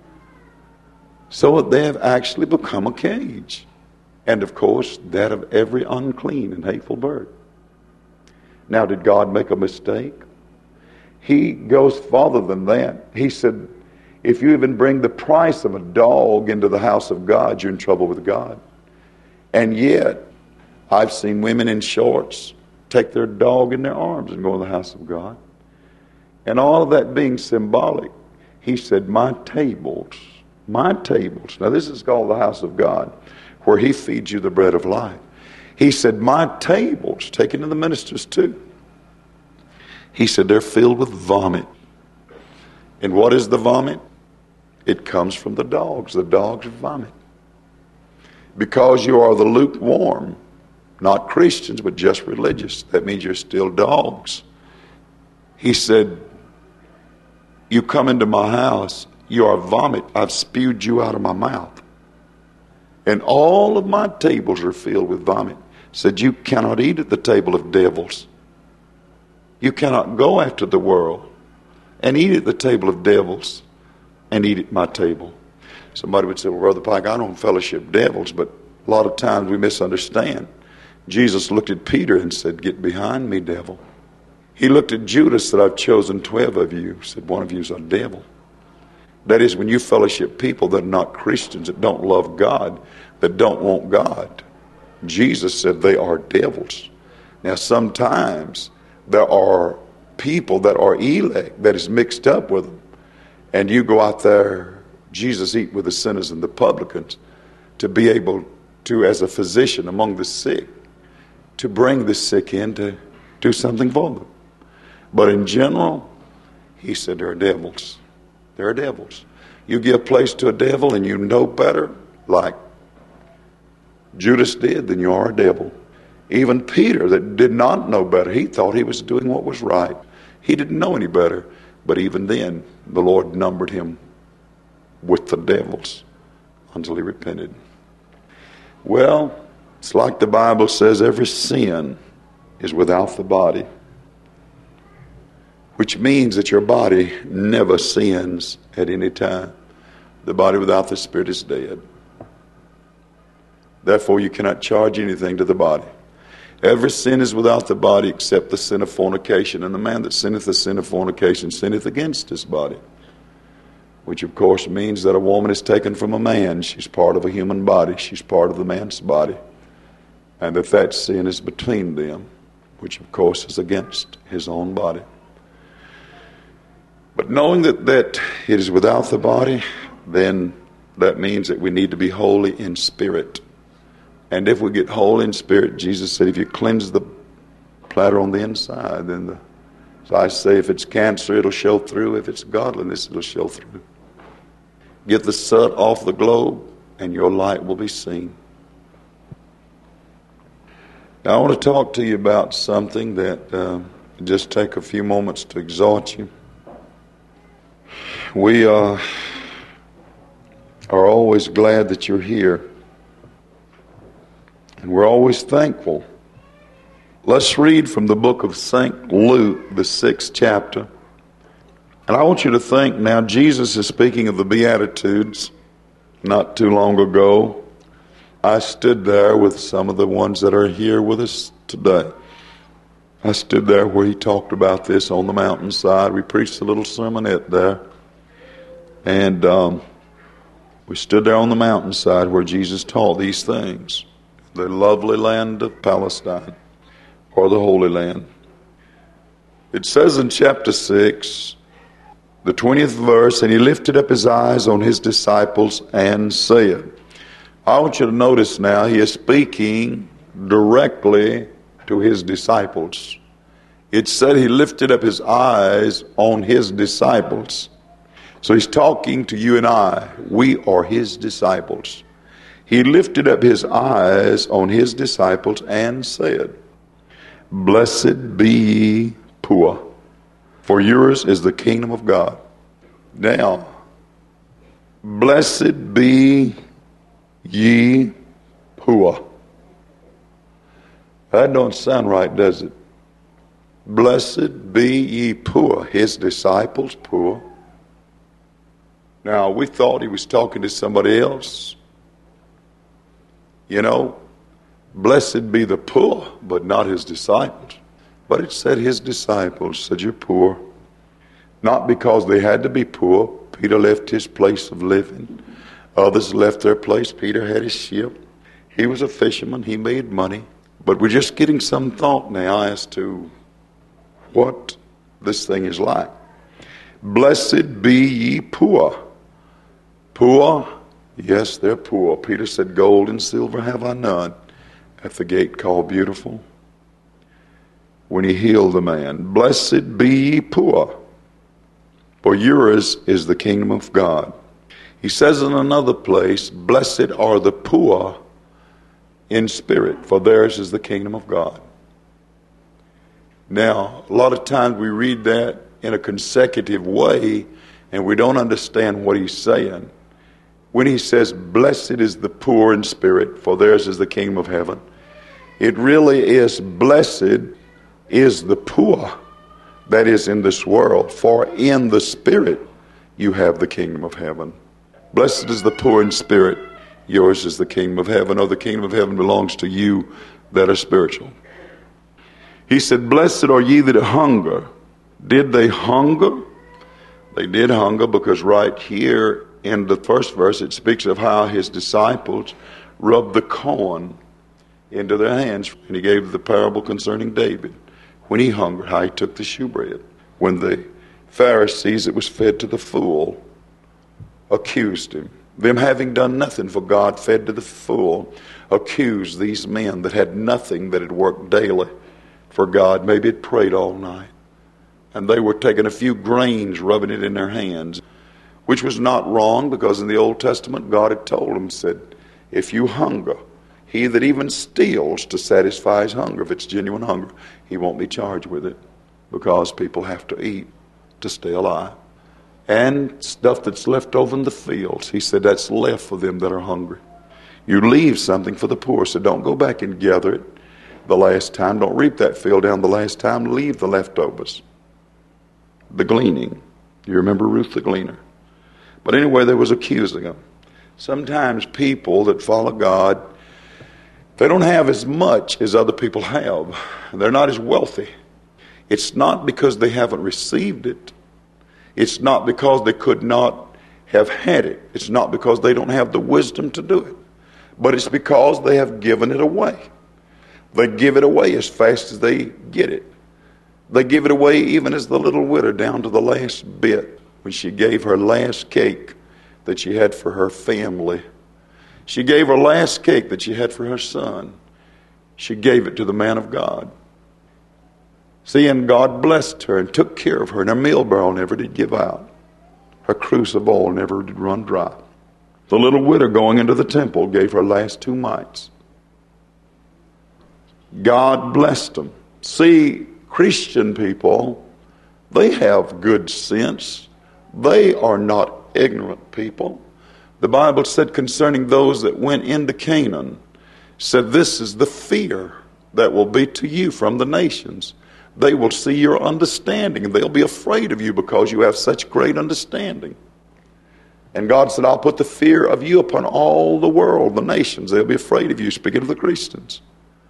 So they have actually become a cage. And of course, that of every unclean and hateful bird. Now, did God make a mistake? He goes farther than that. He said, if you even bring the price of a dog into the house of God, you're in trouble with God. And yet, I've seen women in shorts take their dog in their arms and go to the house of God. And all of that being symbolic, he said, my tables. Now this is called the house of God, where he feeds you the bread of life. He said, my tables, taken to the ministers too. He said, they're filled with vomit. And what is the vomit? It comes from the dogs. The dogs vomit. Because you are the lukewarm, not Christians, but just religious. That means you're still dogs. He said, you come into my house, you are vomit. I've spewed you out of my mouth. And all of my tables are filled with vomit. Said, you cannot eat at the table of devils. You cannot go after the world and eat at the table of devils and eat at my table. Somebody would say, well, Brother Pike, I don't fellowship devils, but a lot of times we misunderstand. Jesus looked at Peter and said, get behind me, devil. He looked at Judas and said, I've chosen 12 of you. Said, one of you is a devil. That is, when you fellowship people that are not Christians, that don't love God, that don't want God, Jesus said they are devils. Now, sometimes there are people that are elect that is mixed up with them. And you go out there, Jesus eat with the sinners and the publicans, to be able to, as a physician among the sick, to bring the sick in to do something for them. But in general, he said there are devils. There are devils. You give place to a devil and you know better, like Judas did, then you are a devil. Even Peter, that did not know better, he thought he was doing what was right. He didn't know any better. But even then, the Lord numbered him with the devils until he repented. Well, it's like the Bible says, every sin is without the body, which means that your body never sins at any time. The body without the Spirit is dead. Therefore, you cannot charge anything to the body. Every sin is without the body except the sin of fornication. And the man that sinneth the sin of fornication sinneth against his body. Which of course means that a woman is taken from a man. She's part of a human body. She's part of the man's body. And that sin is between them. Which of course is against his own body. But knowing that it is without the body, then that means that we need to be holy in spirit. And if we get holy in spirit, Jesus said, if you cleanse the platter on the inside, then so I say, if it's cancer, it'll show through. If it's godliness, it'll show through. Get the soot off the globe, and your light will be seen. Now, I want to talk to you about something that just take a few moments to exhort you. We are always glad that you're here. And we're always thankful. Let's read from the book of St. Luke, the 6th chapter. And I want you to think now, Jesus is speaking of the Beatitudes. Not too long ago, I stood there with some of the ones that are here with us today. I stood there where he talked about this on the mountainside. We preached a little sermonette there. And we stood there on the mountainside where Jesus taught these things. The lovely land of Palestine, or the Holy Land. It says in chapter 6, the 20th verse, and he lifted up his eyes on his disciples and said. I want you to notice now, he is speaking directly to his disciples. It said he lifted up his eyes on his disciples. So he's talking to you and I. We are his disciples. He lifted up his eyes on his disciples and said, Blessed be ye poor, for yours is the kingdom of God. Now, blessed be ye poor. That don't sound right, does it? Blessed be ye poor, his disciples poor. Now, we thought he was talking to somebody else. You know, blessed be the poor, but not his disciples. But it said his disciples said, you're poor. Not because they had to be poor. Peter left his place of living. Others left their place. Peter had his ship. He was a fisherman. He made money. But we're just getting some thought now as to what this thing is like. Blessed be ye poor. Poor. Yes, they're poor. Peter said, gold and silver have I none. At the gate called Beautiful. When he healed the man. Blessed be ye poor. For yours is the kingdom of God. He says in another place, blessed are the poor in spirit. For theirs is the kingdom of God. Now, a lot of times we read that in a consecutive way. And we don't understand what he's saying. When he says, blessed is the poor in spirit, for theirs is the kingdom of heaven, it really is, blessed is the poor that is in this world, for in the spirit you have the kingdom of heaven. Blessed is the poor in spirit, yours is the kingdom of heaven, or the kingdom of heaven belongs to you that are spiritual. He said, blessed are ye that hunger. Did they hunger? They did hunger, because right here in the first verse, it speaks of how his disciples rubbed the corn into their hands. And he gave the parable concerning David. When he hungered, how he took the shewbread. When the Pharisees that was fed to the full accused him. Them having done nothing for God, fed to the full, accused these men that had nothing, that had worked daily for God. Maybe had prayed all night. And they were taking a few grains, rubbing it in their hands. which was not wrong, because in the Old Testament God had told him, said, if you hunger, he that even steals to satisfy his hunger, if it's genuine hunger, he won't be charged with it, because people have to eat to stay alive. And stuff that's left over in the fields, he said, that's left for them that are hungry. You leave something for the poor, so don't go back and gather it the last time. Don't reap that field down the last time. Leave the leftovers. The gleaning. You remember Ruth the gleaner. But anyway, there was accusing them. Sometimes people that follow God, they don't have as much as other people have. They're not as wealthy. It's not because they haven't received it. It's not because they could not have had it. It's not because they don't have the wisdom to do it. But it's because they have given it away. They give it away as fast as they get it. They give it away even as the little widow, down to the last bit, when she gave her last cake that she had for her family. She gave her last cake that she had for her son. She gave it to the man of God. See, and God blessed her and took care of her, and her meal barrel never did give out. Her cruse of oil never did run dry. The little widow going into the temple gave her last 2 mites. God blessed them. See, Christian people, they have good sense. They are not ignorant people. The Bible said concerning those that went into Canaan, said this is the fear that will be to you from the nations. They will see your understanding, and they'll be afraid of you because you have such great understanding. And God said, I'll put the fear of you upon all the world, the nations. They'll be afraid of you, speaking of the Christians.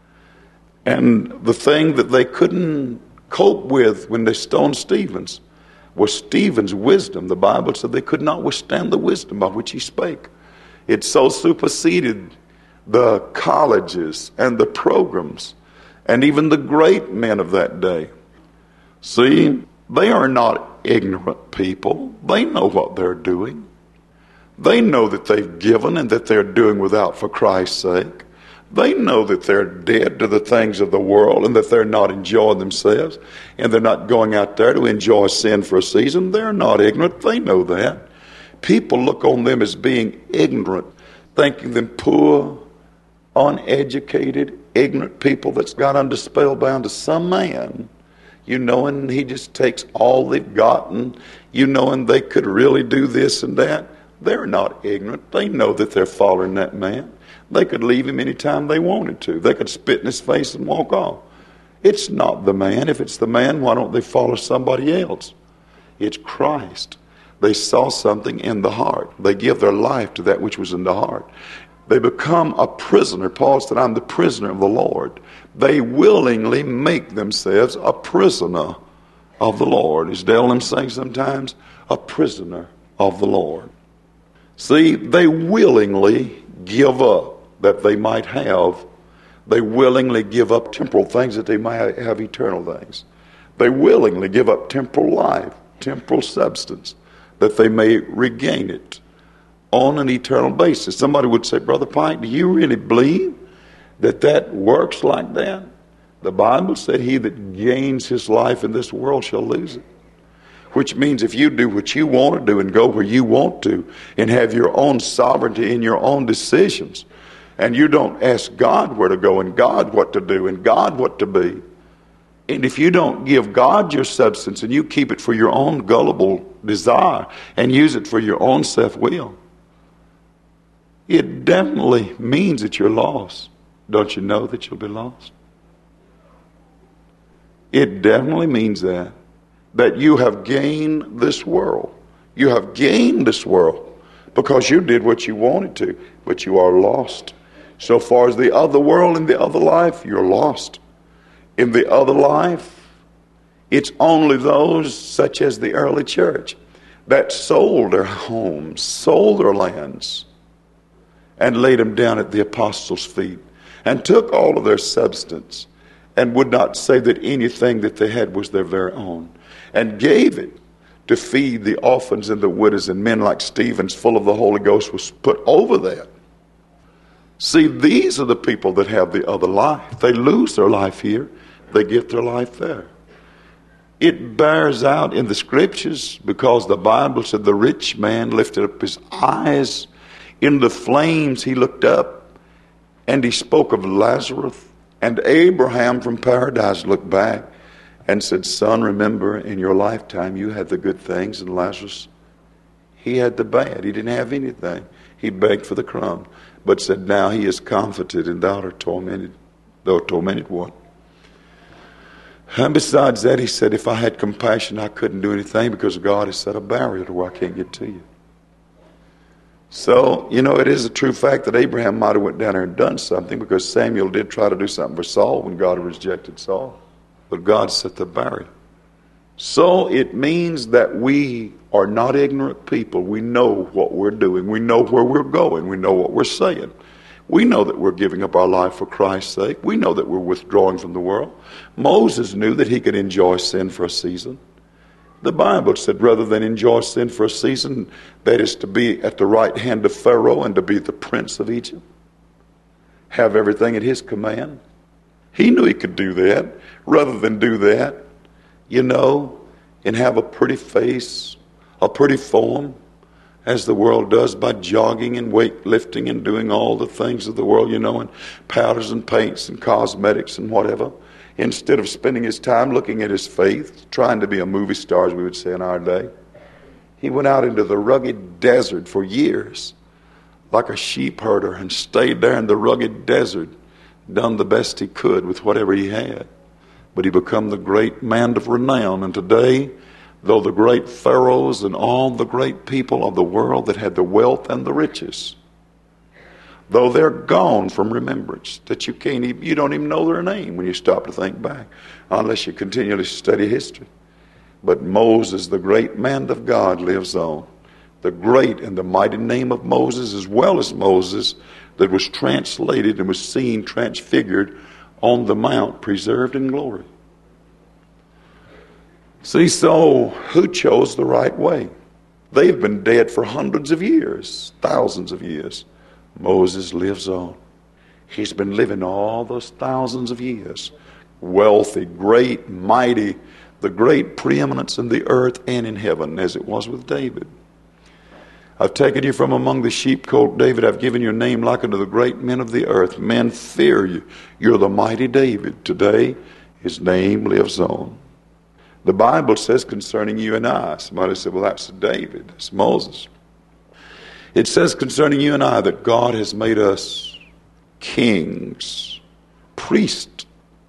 And the thing that they couldn't cope with when they stoned Stephen was Stephen's wisdom. The Bible said they could not withstand the wisdom by which he spake. It so superseded the colleges and the programs and even the great men of that day. See, they are not ignorant people. They know what they're doing. They know that they've given and that they're doing without for Christ's sake. They know that they're dead to the things of the world and that they're not enjoying themselves and they're not going out there to enjoy sin for a season. They're not ignorant. They know that. People look on them as being ignorant, thinking them poor, uneducated, ignorant people that's got under spellbound to some man, you know, and he just takes all they've gotten, you know, and they could really do this and that. They're not ignorant. They know that they're following that man. They could leave him any time they wanted to. They could spit in his face and walk off. It's not the man. If it's the man, why don't they follow somebody else? It's Christ. They saw something in the heart. They give their life to that which was in the heart. They become a prisoner. Paul said, I'm the prisoner of the Lord. They willingly make themselves a prisoner of the Lord. As Dale and them say sometimes, a prisoner of the Lord. See, they willingly give up that they might have. They willingly give up temporal things that they might have eternal things. They willingly give up temporal life, temporal substance, that they may regain it on an eternal basis. Somebody would say, Brother Pike, do you really believe that that works like that? The Bible said, he that gains his life in this world shall lose it. Which means if you do what you want to do and go where you want to and have your own sovereignty in your own decisions, and you don't ask God where to go and God what to do and God what to be, and if you don't give God your substance and you keep it for your own gullible desire and use it for your own self-will, it definitely means that you're lost. Don't you know that you'll be lost? It definitely means that you have gained this world. You have gained this world because you did what you wanted to, but you are lost. So far as the other world and the other life, you're lost. In the other life, it's only those such as the early church that sold their homes, sold their lands, and laid them down at the apostles' feet, and took all of their substance, and would not say that anything that they had was their very own, and gave it to feed the orphans and the widows, and men like Stephen, full of the Holy Ghost, was put over that. See, these are the people that have the other life. They lose their life here, they get their life there. It bears out in the scriptures because the Bible said the rich man lifted up his eyes. In the flames he looked up and he spoke of Lazarus. And Abraham from paradise looked back and said, son, remember in your lifetime you had the good things, and Lazarus, he had the bad. He didn't have anything. He begged for the crumb, but said, now he is comforted and thou art tormented, though tormented one. And besides that, he said, if I had compassion, I couldn't do anything because God has set a barrier to where I can't get to you. So, it is a true fact that Abraham might have went down there and done something, because Samuel did try to do something for Saul when God rejected Saul. But God set the barrier. So it means that we are not ignorant people. We know what we're doing. We know where we're going. We know what we're saying. We know that we're giving up our life for Christ's sake. We know that we're withdrawing from the world. Moses knew that he could enjoy sin for a season. The Bible said rather than enjoy sin for a season, that is to be at the right hand of Pharaoh and to be the prince of Egypt, have everything at his command. He knew he could do that. Rather than do that, and have a pretty face, a pretty form, as the world does by jogging and weightlifting and doing all the things of the world, and powders and paints and cosmetics and whatever, instead of spending his time looking at his faith, trying to be a movie star, as we would say in our day. He went out into the rugged desert for years, like a sheep herder, and stayed there in the rugged desert, done the best he could with whatever he had. But he became the great man of renown. And today, though the great pharaohs and all the great people of the world that had the wealth and the riches, though they're gone from remembrance, that you don't even know their name when you stop to think back, unless you continually study history. But Moses, the great man of God, lives on. The great and the mighty name of Moses, as well as Moses, that was translated and was seen transfigured on the mount, preserved in glory. See, so who chose the right way? They've been dead for hundreds of years, thousands of years. Moses lives on. He's been living all those thousands of years. Wealthy, great, mighty, the great preeminence in the earth and in heaven, as it was with David. I've taken you from among the sheepcote, David. I've given you a name like unto the great men of the earth. Men fear you. You're the mighty David. Today, his name lives on. The Bible says concerning you and I. Somebody said, well, that's David. That's Moses. It says concerning you and I that God has made us kings, priests.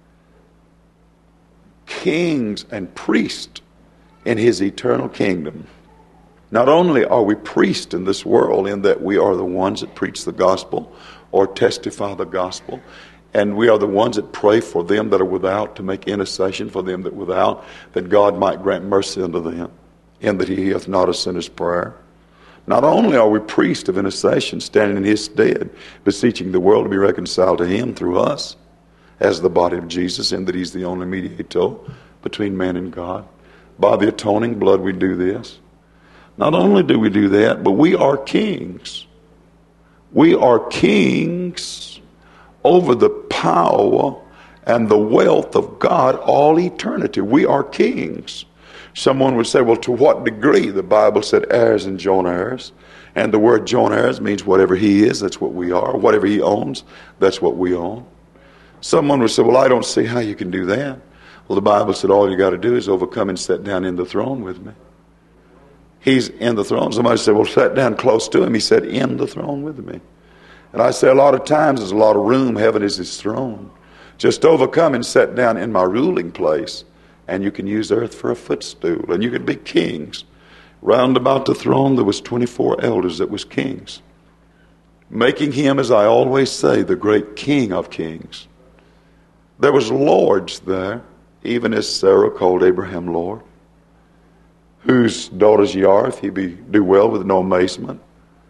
Kings and priests in his eternal kingdom. Not only are we priests in this world in that we are the ones that preach the gospel or testify the gospel, and we are the ones that pray for them that are without, to make intercession for them that without, that God might grant mercy unto them, in that he heareth not a sinner's prayer. Not only are we priests of intercession, standing in his stead, beseeching the world to be reconciled to him through us, as the body of Jesus, in that he's the only mediator between man and God. By the atoning blood we do this. Not only do we do that, but we are kings. We are kings over the power and the wealth of God all eternity. We are kings. Someone would say, well, to what degree? The Bible said heirs and joint heirs. And the word joint heirs means whatever he is, that's what we are. Whatever he owns, that's what we own. Someone would say, well, I don't see how you can do that. Well, the Bible said all you got to do is overcome and sit down in the throne with me. He's in the throne. Somebody said, well, sit down close to him. He said, in the throne with me. And I say a lot of times there's a lot of room. Heaven is his throne. Just overcome and sit down in my ruling place. And you can use earth for a footstool. And you can be kings. Round about the throne there was 24 elders that was kings. Making him, as I always say, the great King of kings. There was lords there, even as Sarah called Abraham Lord. Whose daughters ye are, if ye do well with no amazement.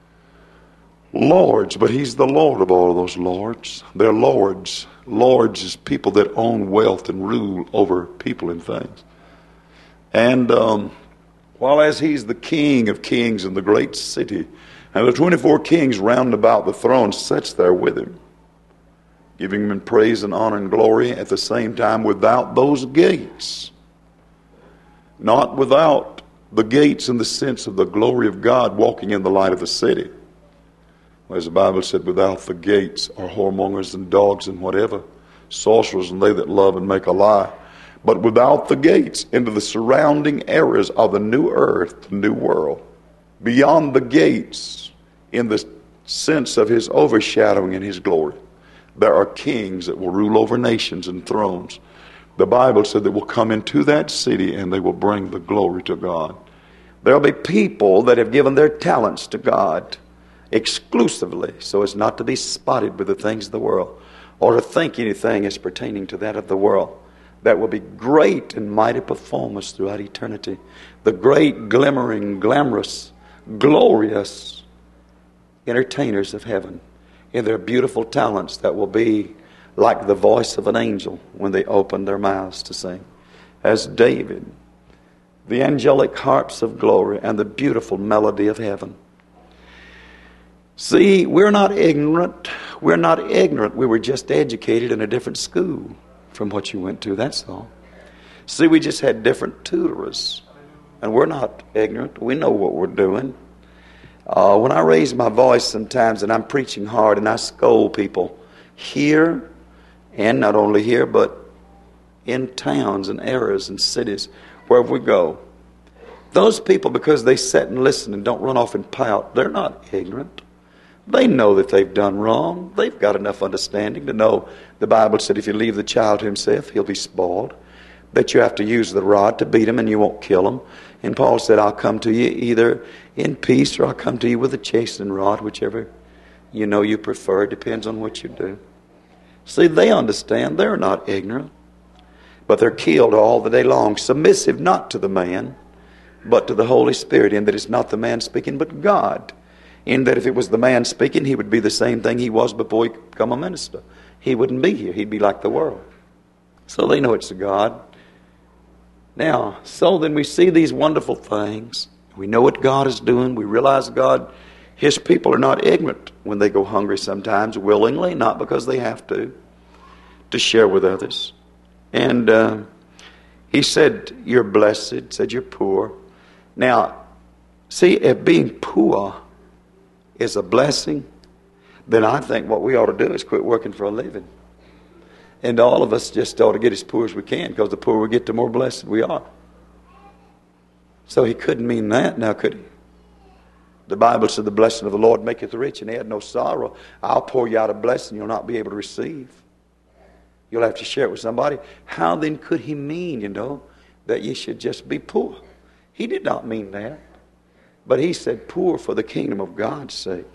Lords, but he's the Lord of all of those lords. They're lords. Lords is people that own wealth and rule over people and things. And while as he's the King of kings in the great city, and the 24 kings round about the throne sits there with him, giving him praise and honor and glory at the same time. Without those gates, Not without the gates in the sense of the glory of God walking in the light of the city. As the Bible said, without the gates are whoremongers and dogs and whatever, sorcerers and they that love and make a lie. But without the gates into the surrounding areas of the new earth, the new world, beyond the gates in the sense of his overshadowing and his glory, there are kings that will rule over nations and thrones. The Bible said that will come into that city and they will bring the glory to God. There will be people that have given their talents to God exclusively so as not to be spotted with the things of the world or to think anything as pertaining to that of the world. That will be great and mighty performers throughout eternity. The great, glimmering, glamorous, glorious entertainers of heaven in their beautiful talents that will be like the voice of an angel when they open their mouths to sing. As David, the angelic harps of glory and the beautiful melody of heaven. See, we're not ignorant. We're not ignorant. We were just educated in a different school from what you went to, that's all. See, we just had different tutors. And we're not ignorant. We know what we're doing. When I raise my voice sometimes and I'm preaching hard and I scold people here, and not only here, but in towns and areas and cities, wherever we go, those people, because they sit and listen and don't run off and pout, they're not ignorant. They know that they've done wrong. They've got enough understanding to know the Bible said if you leave the child to himself, he'll be spoiled. That you have to use the rod to beat him and you won't kill him. And Paul said, I'll come to you either in peace or I'll come to you with a chastening rod, whichever you know you prefer. It depends on what you do. See, they understand. They're not ignorant. But they're killed all the day long, submissive not to the man, but to the Holy Spirit, in that it's not the man speaking, but God. In that if it was the man speaking, he would be the same thing he was before he became a minister. He wouldn't be here. He'd be like the world. So they know it's God. Now, so then we see these wonderful things. We know what God is doing. We realize God, His people are not ignorant when they go hungry sometimes, willingly, not because they have to share with others. And He said, you're blessed, said you're poor. Now, see, if being poor is a blessing, then I think what we ought to do is quit working for a living. And all of us just ought to get as poor as we can, because the poorer we get, the more blessed we are. So he couldn't mean that now, could he? The Bible said the blessing of the Lord maketh rich and add no sorrow. I'll pour you out a blessing you'll not be able to receive. You'll have to share it with somebody. How then could he mean, that you should just be poor? He did not mean that. But he said poor for the kingdom of God's sake.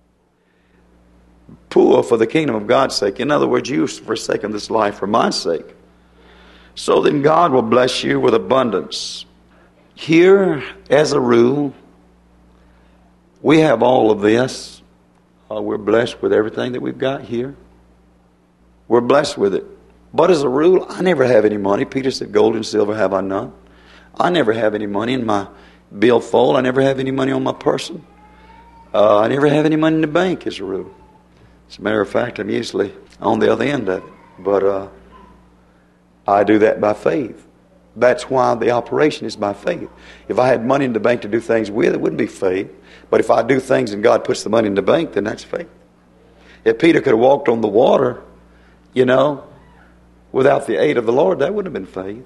Poor for the kingdom of God's sake. In other words, you've forsaken this life for my sake. So then God will bless you with abundance. Here, as a rule, we have all of this. We're blessed with everything that we've got here. We're blessed with it. But as a rule, I never have any money. Peter said, gold and silver have I none. I never have any money in my billfold. I never have any money on my person. I never have any money in the bank as a rule. As a matter of fact, I'm usually on the other end of it. But I do that by faith. That's why the operation is by faith. If I had money in the bank to do things with, it wouldn't be faith. But if I do things and God puts the money in the bank, then that's faith. If Peter could have walked on the water, without the aid of the Lord, that wouldn't have been faith.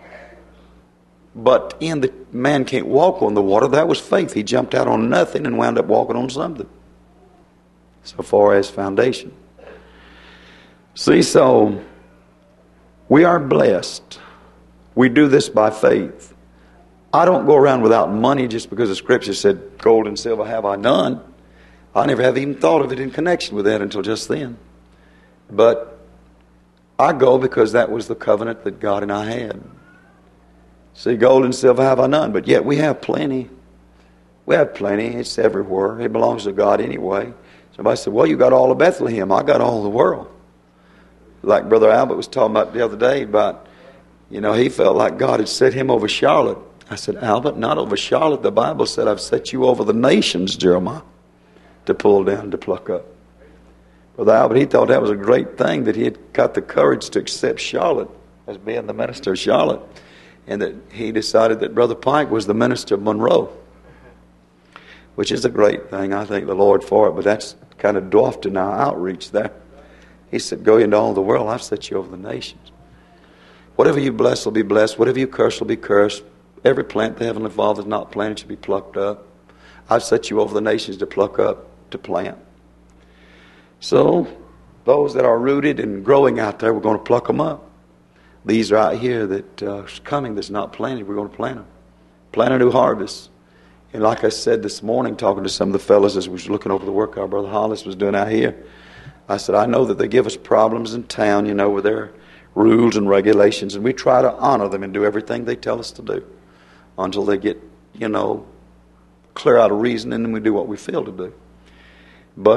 But in the man can't walk on the water, that was faith. He jumped out on nothing and wound up walking on something. So far as foundation. See, so we are blessed. We do this by faith. I don't go around without money just because the Scripture said, gold and silver have I none. I never have even thought of it in connection with that until just then. But I go because that was the covenant that God and I had. See, gold and silver have I none, but yet we have plenty. We have plenty. It's everywhere. It belongs to God anyway. Somebody said, well, you got all of Bethlehem. I got all the world. Like Brother Albert was talking about the other day about, he felt like God had set him over Charlotte. I said, Albert, not over Charlotte. The Bible said, I've set you over the nations, Jeremiah, to pull down, to pluck up. Brother Albert, he thought that was a great thing that he had got the courage to accept Charlotte as being the minister of Charlotte. and that he decided that Brother Pike was the minister of Monroe, which is a great thing. I thank the Lord for it, but that's kind of dwarfed in our outreach there. He said, go into all the world. I've set you over the nations. Whatever you bless will be blessed. Whatever you curse will be cursed. Every plant the Heavenly Father has not planted should be plucked up. I've set you over the nations to pluck up, to plant. So, those that are rooted and growing out there, we're going to pluck them up. These are out here that are coming that's not planted, we're going to plant them. Plant a new harvest. And like I said this morning, talking to some of the fellas as we was looking over the work our Brother Hollis was doing out here, I said, I know that they give us problems in town, with their rules and regulations, and we try to honor them and do everything they tell us to do until they get, clear out a reason, and then we do what we feel to do. But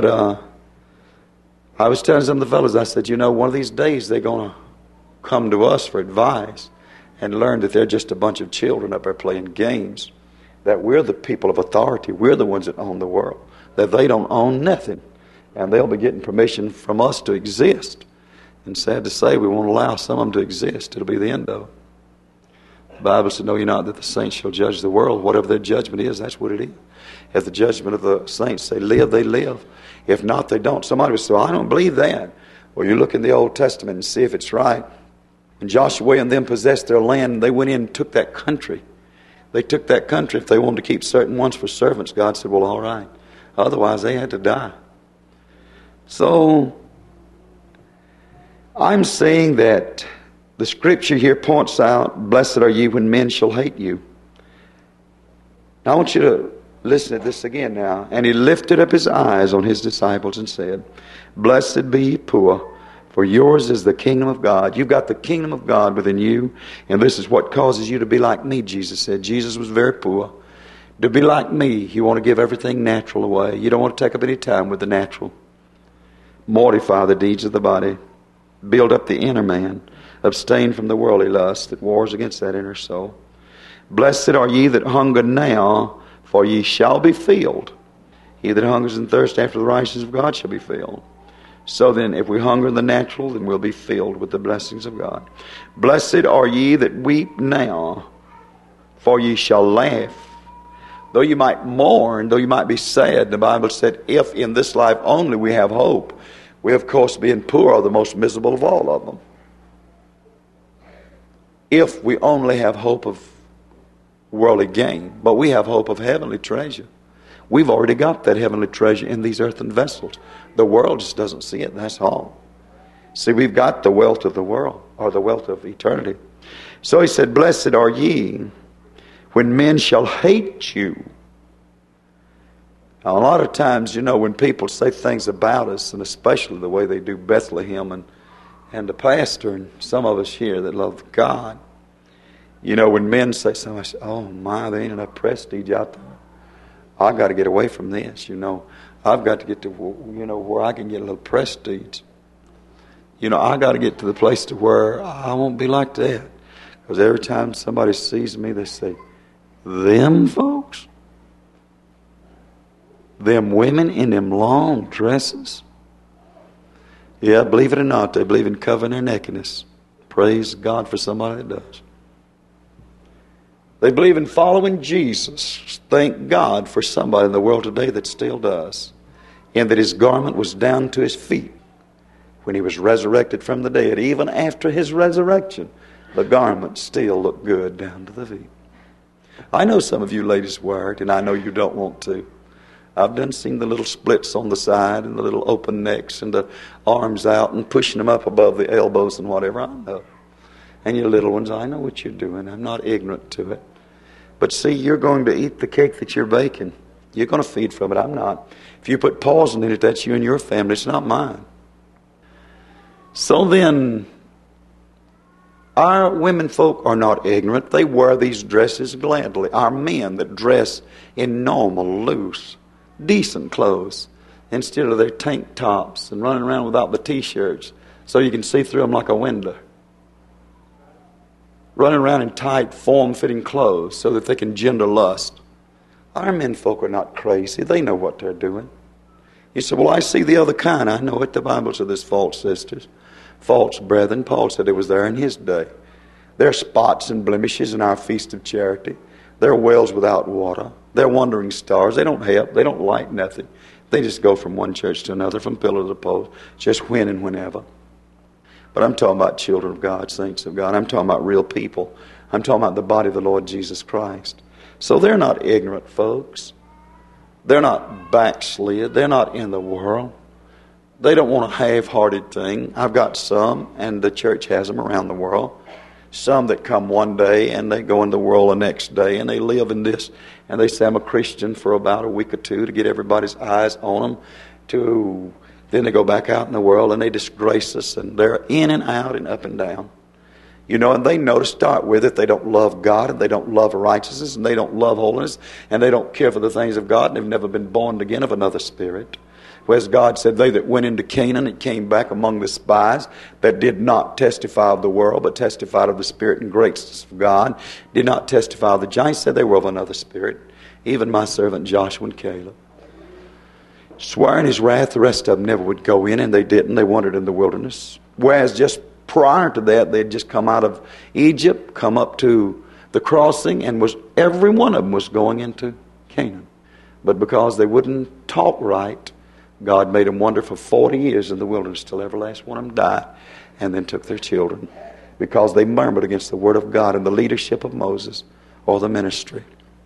I was telling some of the fellas, I said, one of these days they're going to come to us for advice and learn that they're just a bunch of children up there playing games, that we're the people of authority, we're the ones that own the world, that they don't own nothing. And they'll be getting permission from us to exist. And sad to say, we won't allow some of them to exist. It'll be the end of it. The Bible said, know ye not that the saints shall judge the world. Whatever their judgment is, that's what it is. If the judgment of the saints say live, they live. If not, they don't. Somebody will say, I don't believe that. Well, you look in the Old Testament and see if it's right. When Joshua and them possessed their land, they went in and took that country. They took that country. If they wanted to keep certain ones for servants, God said, well, all right. Otherwise, they had to die. So, I'm saying that the scripture here points out, blessed are ye when men shall hate you. Now I want you to listen to this again now. And he lifted up his eyes on his disciples and said, blessed be ye poor, for yours is the kingdom of God. You've got the kingdom of God within you, and this is what causes you to be like me, Jesus said. Jesus was very poor. To be like me, you want to give everything natural away. You don't want to take up any time with the natural. Mortify the deeds of the body. Build up the inner man. Abstain from the worldly lust that wars against that inner soul. Blessed are ye that hunger now, for ye shall be filled. He that hungers and thirsts after the righteousness of God shall be filled. So then, if we hunger in the natural, then we'll be filled with the blessings of God. Blessed are ye that weep now, for ye shall laugh. Though you might mourn, though you might be sad, the Bible said, if in this life only we have hope, we, of course, being poor, are the most miserable of all of them. If we only have hope of worldly gain, but we have hope of heavenly treasure. We've already got that heavenly treasure in these earthen vessels. The world just doesn't see it, that's all. See, we've got the wealth of the world, or the wealth of eternity. So he said, blessed are ye when men shall hate you. Now, a lot of times, when people say things about us, and especially the way they do Bethlehem and the pastor and some of us here that love God, when men say something, I say, oh my, there ain't enough prestige out there. I got to get away from this, I've got to get to, where I can get a little prestige. I got to get to the place to where I won't be like that. Because every time somebody sees me, they say, them folks? Them women in them long dresses? Yeah, believe it or not, they believe in covering their nakedness. Praise God for somebody that does. They believe in following Jesus. Thank God for somebody in the world today that still does. And that his garment was down to his feet when he was resurrected from the dead. Even after his resurrection, the garment still looked good down to the feet. I know some of you ladies wear it, and I know you don't want to. I've done seen the little splits on the side and the little open necks and the arms out and pushing them up above the elbows and whatever. I know. And your little ones, I know what you're doing. I'm not ignorant to it. But see, you're going to eat the cake that you're baking. You're going to feed from it. I'm not. If you put poison in it, that's you and your family. It's not mine. So then, our women folk are not ignorant. They wear these dresses gladly. Our men that dress in normal, loose, decent clothes instead of their tank tops and running around without the t-shirts so you can see through them like a window. Running around in tight, form-fitting clothes so that they can gender lust. Our men folk are not crazy. They know what they're doing. You say, well, I see the other kind. I know it. The Bible said there's false sisters, false brethren. Paul said it was there in his day. They're spots and blemishes in our feast of charity. They're wells without water. They're wandering stars. They don't help. They don't light nothing. They just go from one church to another, from pillar to post, just when and whenever. But I'm talking about children of God, saints of God. I'm talking about real people. I'm talking about the body of the Lord Jesus Christ. So they're not ignorant folks. They're not backslid. They're not in the world. They don't want a half-hearted thing. I've got some, and the church has them around the world. Some that come one day and they go in the world the next day, and they live in this, and they say, I'm a Christian for about a week or two to get everybody's eyes on them. Then they go back out in the world and they disgrace us, and they're in and out and up and down. You know, and they know to start with it, they don't love God, and they don't love righteousness, and they don't love holiness, and they don't care for the things of God, and they've never been born again of another spirit. Whereas God said, they that went into Canaan and came back among the spies that did not testify of the world, but testified of the Spirit and grace of God, did not testify of the giants, said they were of another spirit, even my servant Joshua and Caleb. Swearing his wrath, the rest of them never would go in, and they didn't. They wandered in the wilderness. Whereas just prior to that, they'd just come out of Egypt, come up to the crossing, and every one of them was going into Canaan. But because they wouldn't talk right, God made them wander for 40 years in the wilderness till every last one of them died, and then took their children because they murmured against the word of God and the leadership of Moses or the ministry.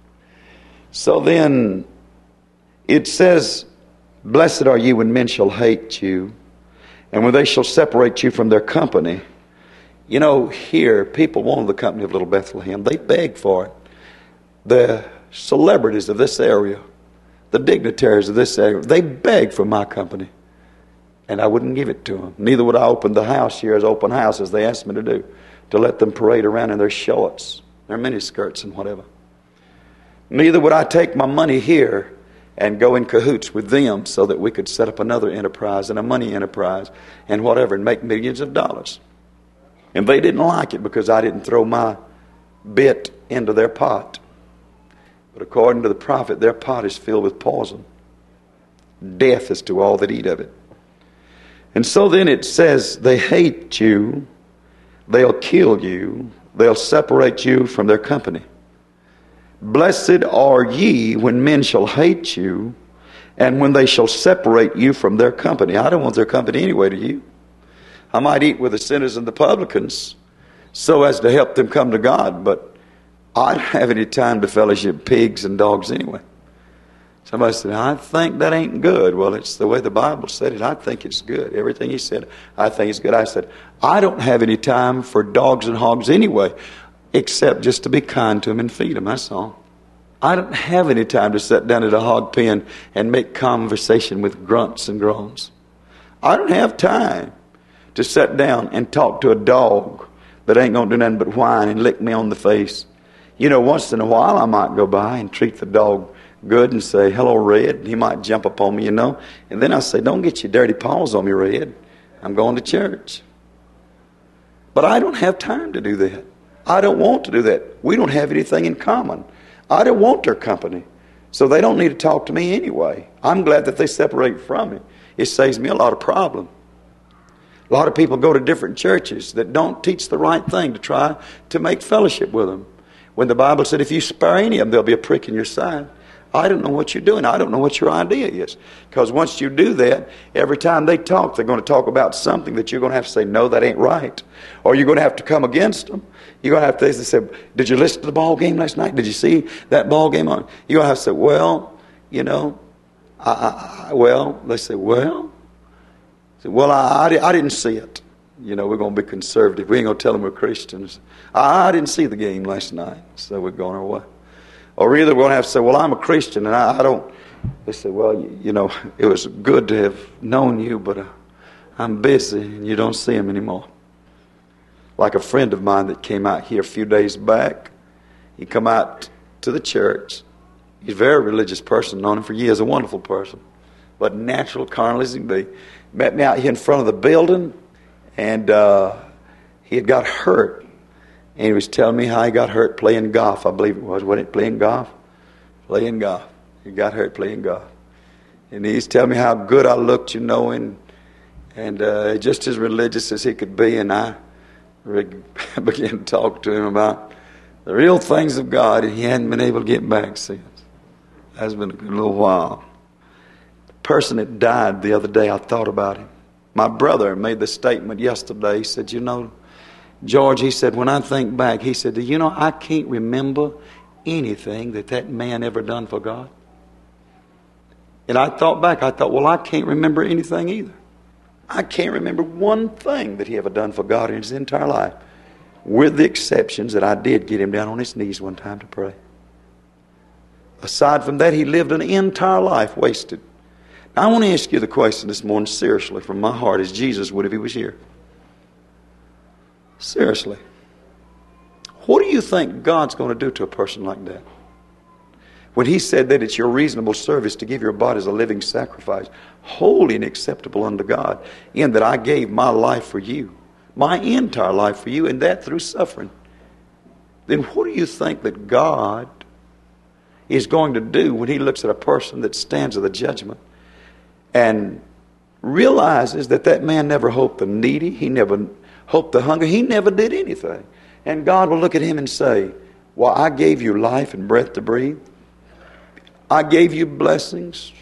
So then it says, blessed are you when men shall hate you, and when they shall separate you from their company. You know, here, people wanted the company of Little Bethlehem. They begged for it. The celebrities of this area, the dignitaries of this area, they begged for my company. And I wouldn't give it to them. Neither would I open the house here as open house as they asked me to do, to let them parade around in their shorts, their miniskirts and whatever. Neither would I take my money here and go in cahoots with them so that we could set up another enterprise and a money enterprise and whatever and make millions of dollars. And they didn't like it because I didn't throw my bit into their pot. But according to the prophet, their pot is filled with poison. Death is to all that eat of it. And so then it says, they hate you, they'll kill you, they'll separate you from their company. Blessed are ye when men shall hate you, and when they shall separate you from their company. I don't want their company anyway, do you? I might eat with the sinners and the publicans so as to help them come to God, but I don't have any time to fellowship pigs and dogs anyway. Somebody said, I think that ain't good. Well, it's the way the Bible said it. I think it's good. Everything he said, I think it's good. I said, I don't have any time for dogs and hogs anyway, except just to be kind to them and feed them. That's all. I don't have any time to sit down at a hog pen and make conversation with grunts and groans. I don't have time to sit down and talk to a dog that ain't going to do nothing but whine and lick me on the face. You know, once in a while I might go by and treat the dog good and say, hello, Red. He might jump up on me, you know. And then I say, don't get your dirty paws on me, Red. I'm going to church. But I don't have time to do that. I don't want to do that. We don't have anything in common. I don't want their company. So they don't need to talk to me anyway. I'm glad that they separate from me. It saves me a lot of problem. A lot of people go to different churches that don't teach the right thing to try to make fellowship with them. When the Bible said, if you spare any of them, there'll be a prick in your side. I don't know what you're doing. I don't know what your idea is. Because once you do that, every time they talk, they're going to talk about something that you're going to have to say, no, that ain't right. Or you're going to have to come against them. You're going to have to say, did you listen to the ball game last night? Did you see that ball game on? You're going to have to say, well, you know, they say, well, I didn't see it. You know, we're going to be conservative. We ain't going to tell them we're Christians. I didn't see the game last night, so we're going our way. Or either we're going to have to say, well, I'm a Christian, and I don't. They say, well, you know, it was good to have known you, but I'm busy, and you don't see him anymore. Like a friend of mine that came out here a few days back. He come out to the church. He's a very religious person, known him for years, a wonderful person, but natural, carnal as he can be. Met me out here in front of the building, and he had got hurt. And he was telling me how he got hurt playing golf, I believe it was. Wasn't it playing golf? Playing golf. He got hurt playing golf. And he's telling me how good I looked, you know, and just as religious as he could be. And I Rick began to talk to him about the real things of God, and he hadn't been able to get back since. That's been a good little while. The person that died the other day, I thought about him. My brother made the statement yesterday. He said, George, he said, when I think back, he said, I can't remember anything that man ever done for God. And I thought back, well, I can't remember anything either. I can't remember one thing that he ever done for God in his entire life, with the exceptions that I did get him down on his knees one time to pray. Aside from that, he lived an entire life wasted. Now, I want to ask you the question this morning, seriously, from my heart, as Jesus would if he was here. Seriously. What do you think God's going to do to a person like that? When he said that it's your reasonable service to give your body as a living sacrifice, holy and acceptable unto God, in that I gave my life for you, my entire life for you, and that through suffering. Then what do you think that God is going to do when he looks at a person that stands at the judgment and realizes that man never hoped the needy, he never hoped the hungry, he never did anything. And God will look at him and say, well, I gave you life and breath to breathe. I gave you blessings.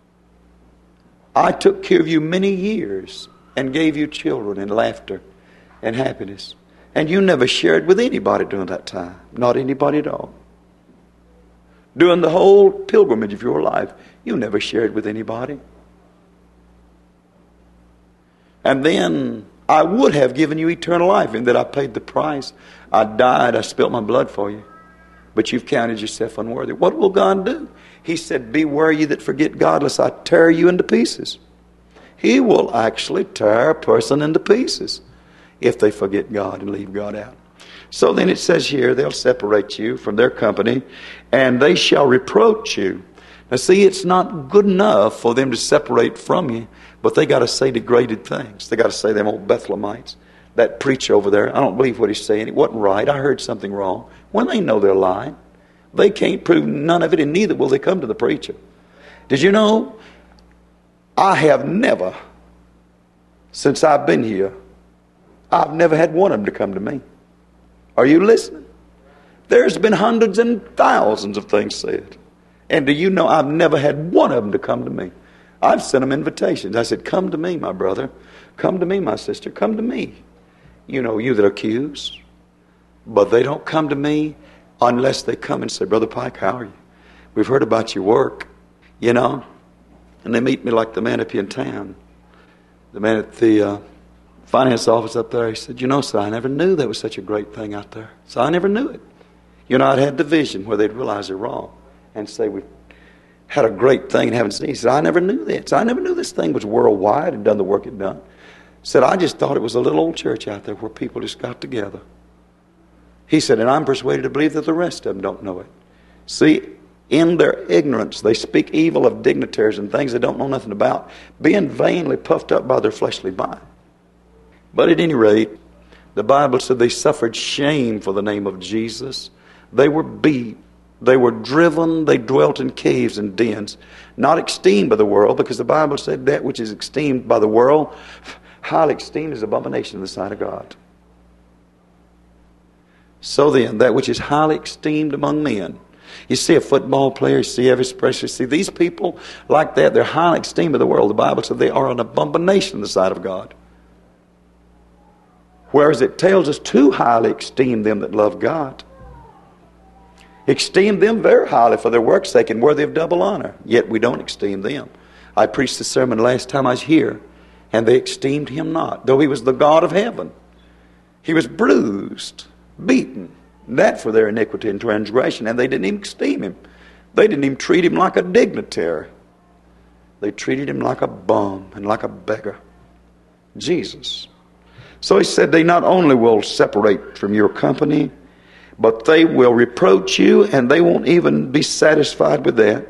I took care of you many years and gave you children and laughter and happiness. And you never shared with anybody during that time. Not anybody at all. During the whole pilgrimage of your life, you never shared with anybody. And then I would have given you eternal life in that I paid the price. I died, I spilt my blood for you. But you've counted yourself unworthy. What will God do? He said, beware ye that forget God, lest I tear you into pieces. He will actually tear a person into pieces if they forget God and leave God out. So then it says here, they'll separate you from their company, and they shall reproach you. Now see, it's not good enough for them to separate from you, but they got to say degraded things. They got to say them old Bethlehemites. That preacher over there, I don't believe what he's saying. It wasn't right. I heard something wrong. When they know they're lying, they can't prove none of it, and neither will they come to the preacher. Did you know, I have never, since I've been here, I've never had one of them to come to me. Are you listening? There's been hundreds and thousands of things said. And do you know, I've never had one of them to come to me. I've sent them invitations. I said, come to me, my brother. Come to me, my sister. Come to me. You that accuse. But they don't come to me unless they come and say, Brother Pike, how are you? We've heard about your work, And they meet me like the man up here in town. The man at the finance office up there, he said, sir, I never knew there was such a great thing out there. So I never knew it. I'd had the vision where they'd realize they're wrong and say, we've had a great thing and haven't seen it. He said, I never knew that. So I never knew this thing was worldwide and done the work it done. Said, I just thought it was a little old church out there where people just got together. He said, and I'm persuaded to believe that the rest of them don't know it. See, in their ignorance, they speak evil of dignitaries and things they don't know nothing about, being vainly puffed up by their fleshly mind. But at any rate, the Bible said they suffered shame for the name of Jesus. They were beat. They were driven. They dwelt in caves and dens, not esteemed by the world, because the Bible said that which is esteemed by the world, highly esteemed, is abomination in the sight of God. So then, that which is highly esteemed among men. You see a football player, you see every expression, you see these people like that, they're highly esteemed by the world. The Bible said they are an abomination in the sight of God. Whereas it tells us to highly esteem them that love God. Esteem them very highly for their work's sake and worthy of double honor. Yet we don't esteem them. I preached the sermon last time I was here, and they esteemed him not, though he was the God of heaven. He was bruised, beaten, that for their iniquity and transgression, and they didn't even esteem him. They didn't even treat him like a dignitary. They treated him like a bum and like a beggar. Jesus. So he said they not only will separate from your company, but they will reproach you, and they won't even be satisfied with that.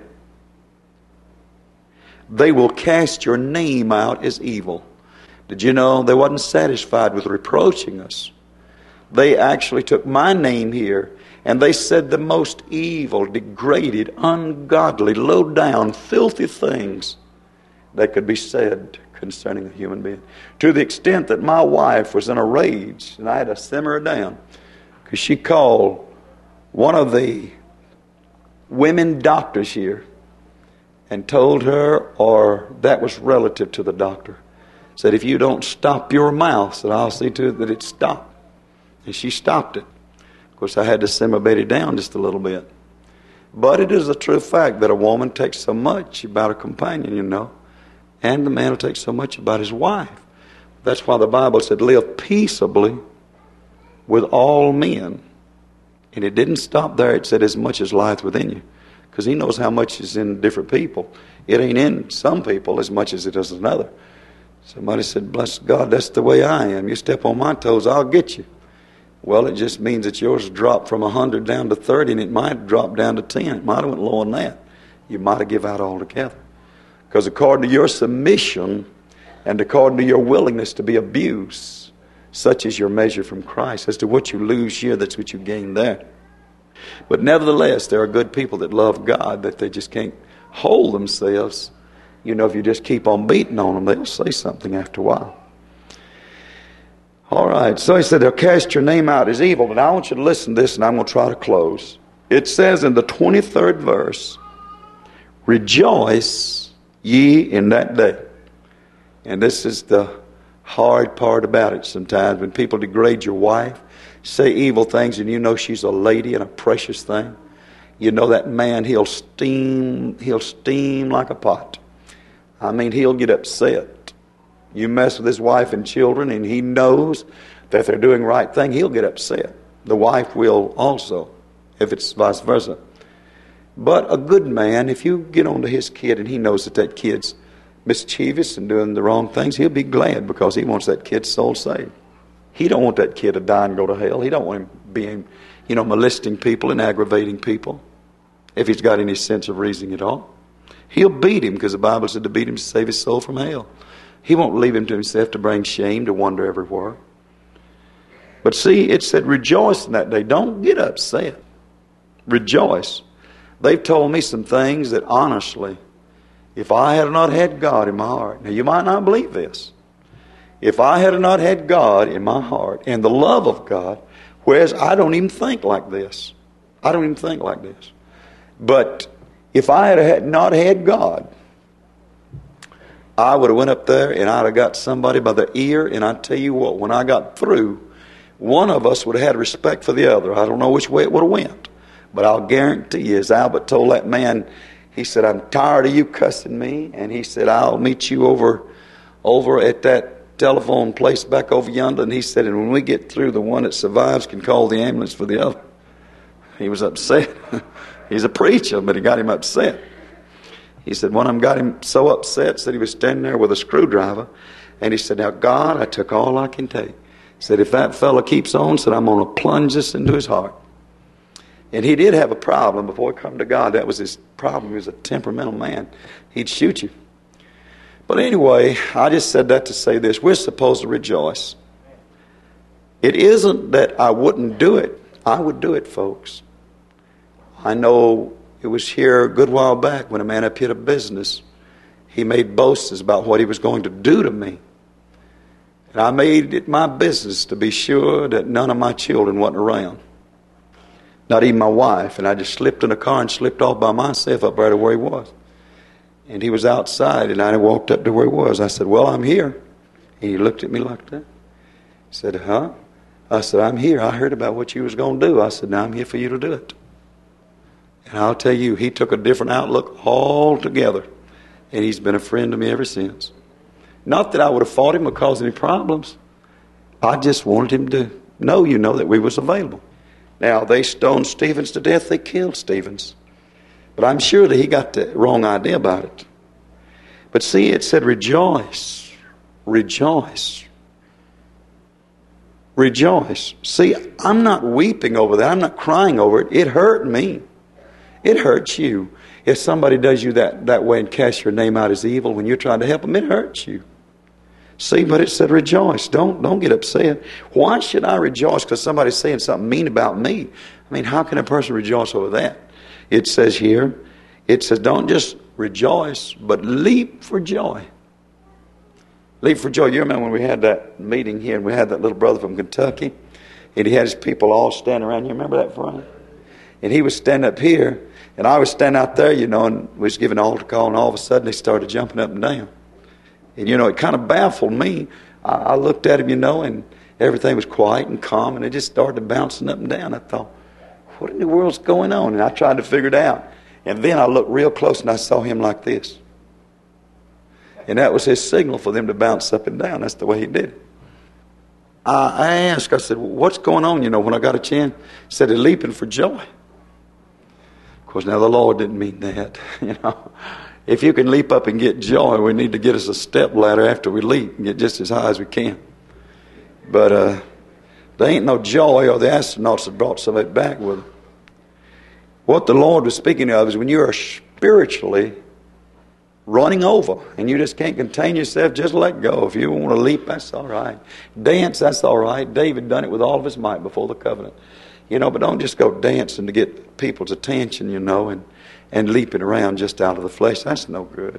They will cast your name out as evil. Did you know they wasn't satisfied with reproaching us? They actually took my name here, and they said the most evil, degraded, ungodly, low-down, filthy things that could be said concerning a human being. To the extent that my wife was in a rage, and I had to simmer her down, because she called one of the women doctors here and told her, or that was relative to the doctor, said, if you don't stop your mouth, said, I'll see to it that it stopped. And she stopped it. Of course, I had to simmer Betty down just a little bit. But it is a true fact that a woman takes so much about her companion, you know, and the man will take so much about his wife. That's why the Bible said, live peaceably with all men. And it didn't stop there. It said, as much as lieth within you. Because he knows how much is in different people. It ain't in some people as much as it is in another. Somebody said, bless God, that's the way I am. You step on my toes, I'll get you. Well, it just means that yours dropped from 100 down to 30, and it might drop down to 10. It might have went lower than that. You might have give out altogether. Because according to your submission and according to your willingness to be abused, such is your measure from Christ. As to what you lose here, that's what you gain there. But nevertheless, there are good people that love God, that they just can't hold themselves. You know, if you just keep on beating on them, they'll say something after a while. All right, so he said, they'll cast your name out as evil. But I want you to listen to this, and I'm going to try to close. It says in the 23rd verse, rejoice ye in that day. And this is the hard part about it sometimes. When people degrade your wife, say evil things, and you know she's a lady and a precious thing. You know that man, he'll steam like a pot. I mean, he'll get upset. You mess with his wife and children, and he knows that they're doing the right thing, he'll get upset. The wife will also, if it's vice versa. But a good man, if you get on to his kid and he knows that that kid's mischievous and doing the wrong things, he'll be glad because he wants that kid's soul saved. He don't want that kid to die and go to hell. He don't want him being, molesting people and aggravating people, if he's got any sense of reasoning at all. He'll beat him because the Bible said to beat him to save his soul from hell. He won't leave him to himself to bring shame, to wander everywhere. But see, it said rejoice in that day. Don't get upset. Rejoice. They've told me some things that honestly, if I had not had God in my heart, now you might not believe this. If I had not had God in my heart and the love of God, whereas I don't even think like this. I don't even think like this. But if I had not had God, I would have went up there and I'd have got somebody by the ear, and I tell you what, when I got through, one of us would have had respect for the other. I don't know which way it would have went, but I'll guarantee you, as Albert told that man, he said, I'm tired of you cussing me, and he said, I'll meet you over at that telephone place back over yonder, and he said, and when we get through, the one that survives can call the ambulance for the other. He was upset. He's a preacher, but he got him upset. He said one of them got him so upset, said he was standing there with a screwdriver, and he said, now God, I took all I can take. He said, if that fellow keeps on, said, I'm going to plunge this into his heart. And he did have a problem before he come to God. That was his problem. He was a temperamental man. He'd shoot you. But anyway, I just said that to say this. We're supposed to rejoice. It isn't that I wouldn't do it. I would do it, folks. I know it was here a good while back when a man up here at a business, he made boasts about what he was going to do to me. And I made it my business to be sure that none of my children wasn't around. Not even my wife. And I just slipped in a car and slipped off by myself up right to where he was. And he was outside, and I walked up to where he was. I said, well, I'm here. And he looked at me like that. He said, huh? I said, I'm here. I heard about what you was going to do. I said, now I'm here for you to do it. And I'll tell you, he took a different outlook altogether. And he's been a friend to me ever since. Not that I would have fought him or caused any problems. I just wanted him to know, that we was available. Now, they stoned Stevens to death. They killed Stevens. But I'm sure that he got the wrong idea about it. But see, it said rejoice. Rejoice. Rejoice. See, I'm not weeping over that. I'm not crying over it. It hurt me. It hurts you. If somebody does you that way and casts your name out as evil when you're trying to help them, it hurts you. See, but it said rejoice. Don't get upset. Why should I rejoice because somebody's saying something mean about me? I mean, how can a person rejoice over that? It says here, it says don't just rejoice, but leap for joy. Leap for joy. You remember when we had that meeting here and we had that little brother from Kentucky? And he had his people all standing around. You remember that, Frank? And he was standing up here, and I was standing out there, and we was giving an altar call, and all of a sudden they started jumping up and down. And, it kind of baffled me. I looked at him, and everything was quiet and calm, and it just started bouncing up and down. I thought, what in the world's going on? And I tried to figure it out. And then I looked real close, and I saw him like this. And that was his signal for them to bounce up and down. That's the way he did it. I asked, I said, what's going on, when I got a chance? He said, they're leaping for joy. Of course, now the Lord didn't mean that, If you can leap up and get joy, we need to get us a step ladder after we leap and get just as high as we can. But there ain't no joy, or the astronauts have brought some of it back with them. What the Lord was speaking of is when you are spiritually running over and you just can't contain yourself, just let go. If you want to leap, that's all right. Dance, that's all right. David done it with all of his might before the covenant. But don't just go dancing to get people's attention, and leaping around just out of the flesh. That's no good.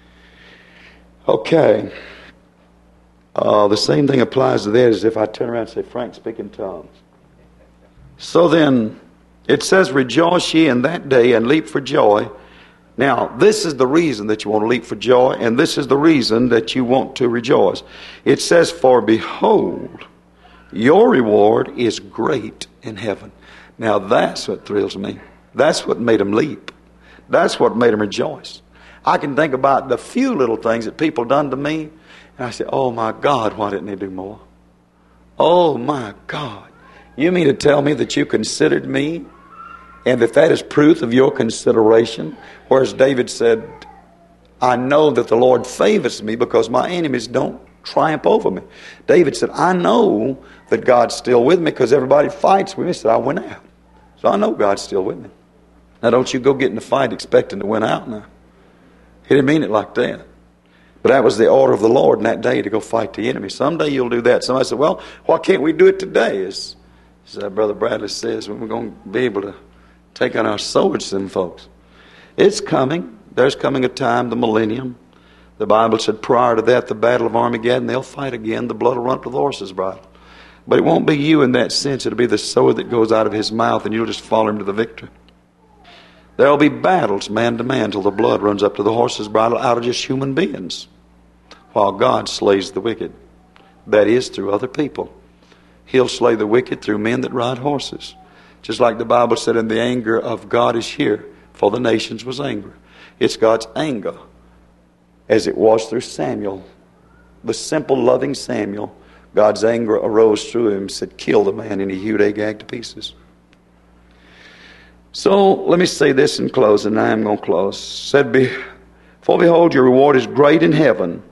Okay. The same thing applies to that as if I turn around and say, Frank, speak in tongues. So then, it says, rejoice ye in that day and leap for joy. Now, this is the reason that you want to leap for joy, and this is the reason that you want to rejoice. It says, for behold, your reward is great in heaven. Now, that's what thrills me. That's what made them leap. That's what made them rejoice. I can think about the few little things that people done to me, and I say, oh my God, why didn't they do more? Oh my God. You mean to tell me that you considered me, and that is proof of your consideration? Whereas David said, I know that the Lord favors me because my enemies don't triumph over me. David said, I know that God's still with me because everybody fights with me. He said, I went out. So I know God's still with me. Now don't you go get in a fight expecting to win out now. He didn't mean it like that. But that was the order of the Lord in that day, to go fight the enemy. Someday you'll do that. Somebody said, well, why can't we do it today? As Brother Bradley says, when we're going to be able to take on our swords to them folks. It's coming. There's coming a time, the millennium. The Bible said prior to that, the battle of Armageddon, they'll fight again. The blood will run to the horse's bridle. But it won't be you in that sense. It'll be the sword that goes out of his mouth, and you'll just follow him to the victory. There'll be battles man to man till the blood runs up to the horse's bridle out of just human beings, while God slays the wicked. That is, through other people. He'll slay the wicked through men that ride horses. Just like the Bible said, and the anger of God is here, for the nations was angry. It's God's anger, as it was through Samuel. The simple, loving Samuel, God's anger arose through him, said, kill the man, and he hewed Agag to pieces. So, let me say this in closing. I am going to close. Said, for behold, your reward is great in heaven,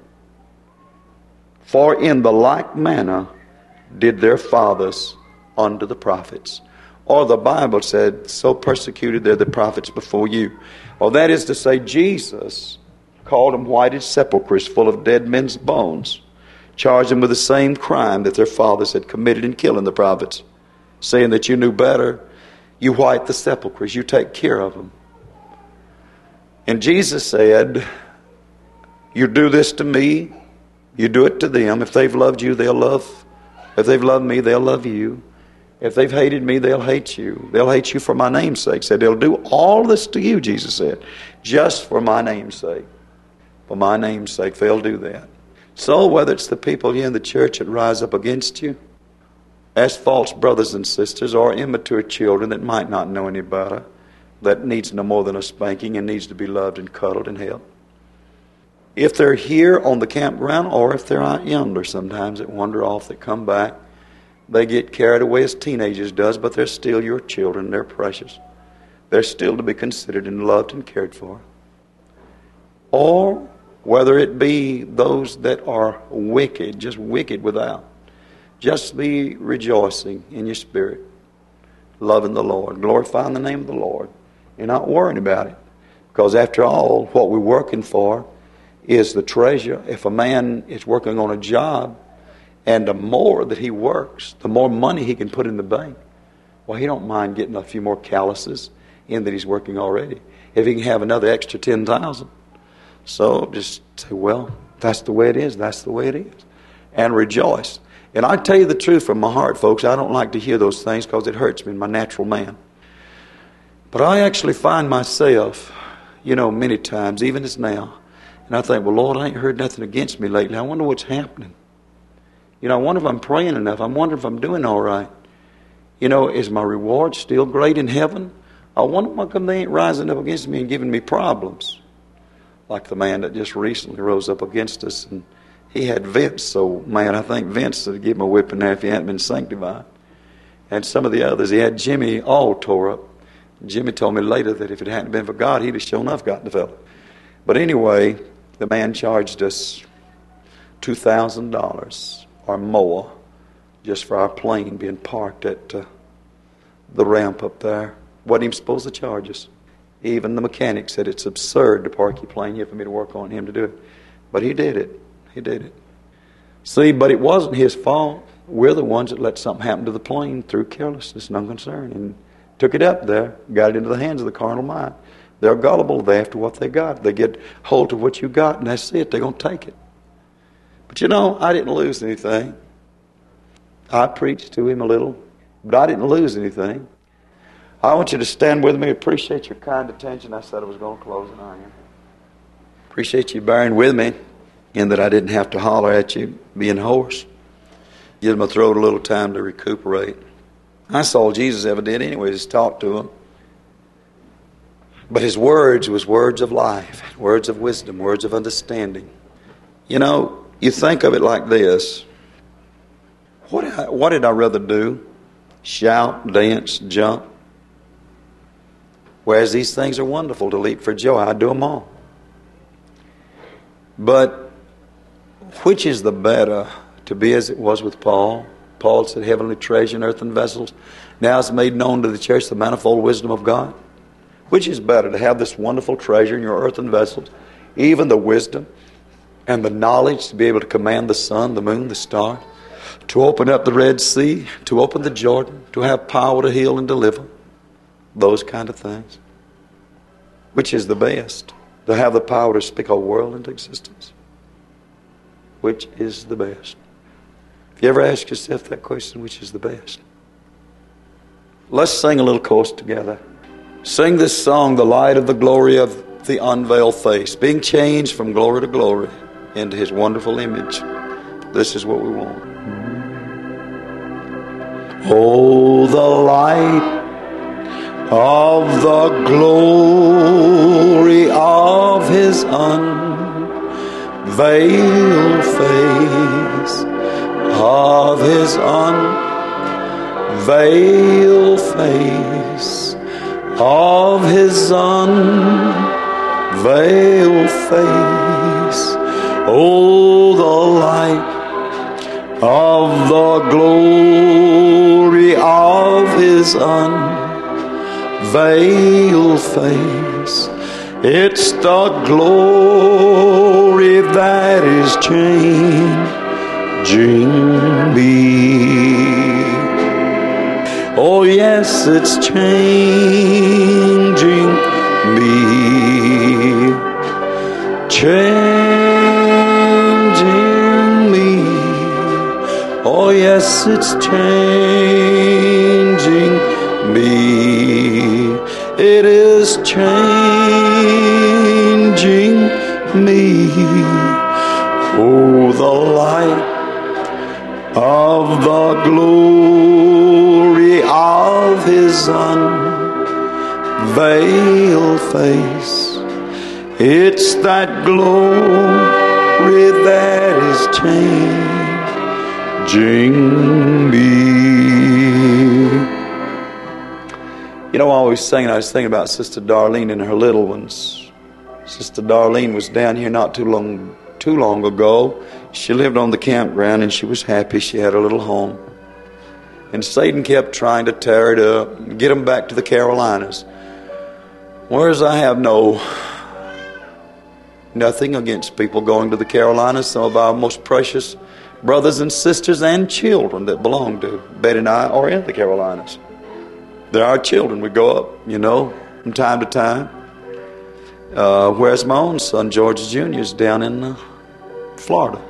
for in the like manner did their fathers unto the prophets. Or the Bible said, so persecuted they're the prophets before you. Or that is to say, Jesus called them whited sepulchres full of dead men's bones, charged them with the same crime that their fathers had committed in killing the prophets, saying that you knew better. You white the sepulchres, you take care of them. And Jesus said, you do this to me, you do it to them. If they've loved you, they'll love. If they've loved me, they'll love you. If they've hated me, they'll hate you. They'll hate you for my name's sake. Said they'll do all this to you, Jesus said, just for my name's sake. For my name's sake, they'll do that. So whether it's the people here in the church that rise up against you, as false brothers and sisters, or immature children that might not know any better, that needs no more than a spanking and needs to be loved and cuddled and helped. If they're here on the campground, or if they're out yonder sometimes that wander off, that come back, they get carried away as teenagers does, but they're still your children. They're precious. They're still to be considered and loved and cared for. Or whether it be those that are wicked, just wicked without, just be rejoicing in your spirit, loving the Lord, glorifying the name of the Lord. You're not worrying about it. Because after all, what we're working for is the treasure. If a man is working on a job, and the more that he works, the more money he can put in the bank. Well, he don't mind getting a few more calluses in that he's working already. If he can have another extra 10,000. So just say, well, That's the way it is. That's the way it is. And rejoice. And I tell you the truth from my heart, folks, I don't like to hear those things because it hurts me, my natural man. But I actually find myself, many times, even as now, and I think, well, Lord, I ain't heard nothing against me lately. I wonder what's happening. I wonder if I'm praying enough. I wonder if I'm doing all right. Is my reward still great in heaven? I wonder why come they ain't rising up against me and giving me problems. Like the man that just recently rose up against us, and he had Vince. So, man, I think Vince would give him a whipping there if he hadn't been sanctified. And some of the others, he had Jimmy all tore up. Jimmy told me later that if it hadn't been for God, he'd have sure enough got the fellow. But anyway, the man charged us $2,000 or more just for our plane being parked at the ramp up there. Wasn't even supposed to charge us. Even the mechanic said it's absurd to park your plane here for me to work on him to do it. But he did it. He did it. See, but it wasn't his fault. We're the ones that let something happen to the plane through carelessness and unconcern and took it up there, got it into the hands of the carnal mind. They're gullible. They're after what they got. They get hold of what you got, and that's it. They're going to take it. But I didn't lose anything. I preached to him a little, but I didn't lose anything. I want you to stand with me. Appreciate your kind attention. I said I was going to close, and I am. Appreciate you bearing with me in that I didn't have to holler at you being hoarse. Give my throat a little time to recuperate. That's all Jesus ever did anyway, is talk to him. But his words was words of life, words of wisdom, words of understanding. You think of it like this. What did I rather do? Shout, dance, jump? Whereas these things are wonderful to leap for joy. I do them all. But which is the better, to be as it was with Paul? Paul said, heavenly treasure in earthen vessels. Now it's made known to the church the manifold wisdom of God. Which is better, to have this wonderful treasure in your earthen vessels, even the wisdom and the knowledge to be able to command the sun, the moon, the stars, to open up the Red Sea, to open the Jordan, to have power to heal and deliver, those kind of things. Which is the best? To have the power to speak a world into existence. Which is the best? If you ever ask yourself that question, which is the best? Let's sing a little chorus together. Sing this song, the light of the glory of the unveiled face, being changed from glory to glory into his wonderful image. This is what we want. Oh, the light of the glory of his unveiled face, of his unveiled face, of his unveiled face. Oh, the light of the glory of his unveiled face. It's the glory that is changing me. Oh yes, it's changing me. Changing me. Oh yes, it's changing me. It is changing me. Oh, the light of the glory of his unveiled face. It's that glory that is changing me. I was thinking about Sister Darlene and her little ones. Sister Darlene was down here not too long ago. She lived on the campground and she was happy. She had a little home. And Satan kept trying to tear it up and get them back to the Carolinas. Whereas I have nothing against people going to the Carolinas. Some of our most precious brothers and sisters and children that belong to Betty and I are in the Carolinas. They're our children. We go up, from time to time. Whereas my own son, George Jr., is down in Florida.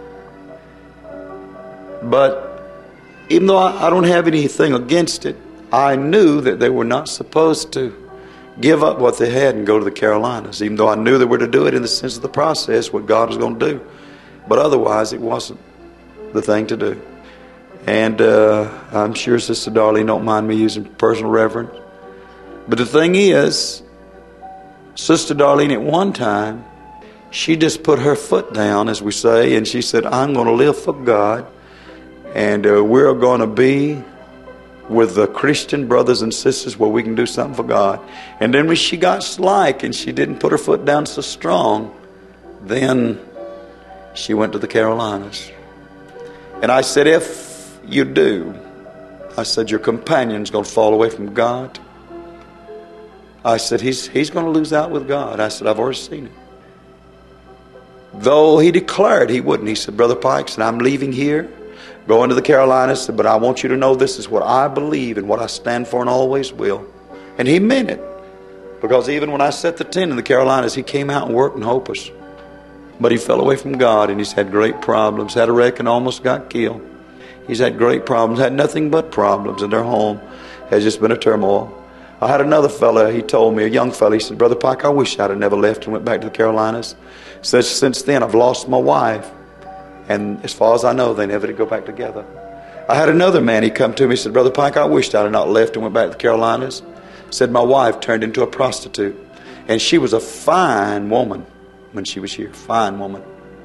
But even though I don't have anything against it, I knew that they were not supposed to give up what they had and go to the Carolinas, even though I knew they were to do it in the sense of the process, what God was going to do. But otherwise, it wasn't the thing to do. And I'm sure Sister Darlene don't mind me using personal reverence. But the thing is, Sister Darlene at one time, she just put her foot down, as we say, and she said, I'm going to live for God, and we're going to be with the Christian brothers and sisters where we can do something for God. And then when she got slack and she didn't put her foot down so strong, then she went to the Carolinas. And I said, if you do, I said, your companion's going to fall away from God. I said, he's going to lose out with God. I said, I've already seen it. Though he declared he wouldn't. He said, Brother Pike, said, I'm leaving here, going to the Carolinas, said, but I want you to know this is what I believe and what I stand for and always will. And he meant it. Because even when I set the tent in the Carolinas, he came out and worked in Hopeless. But he fell away from God, and he's had great problems. Had a wreck and almost got killed. He's had great problems, had nothing but problems, and their home has just been a turmoil. I had another fella, he told me, a young fella, he said, Brother Pike, I wish I'd have never left and went back to the Carolinas. Since then, I've lost my wife. And as far as I know, they never did go back together. I had another man, he come to me, he said, Brother Pike, I wished I'd have not left and went back to the Carolinas. Said my wife turned into a prostitute. And she was a fine woman when she was here. Fine woman.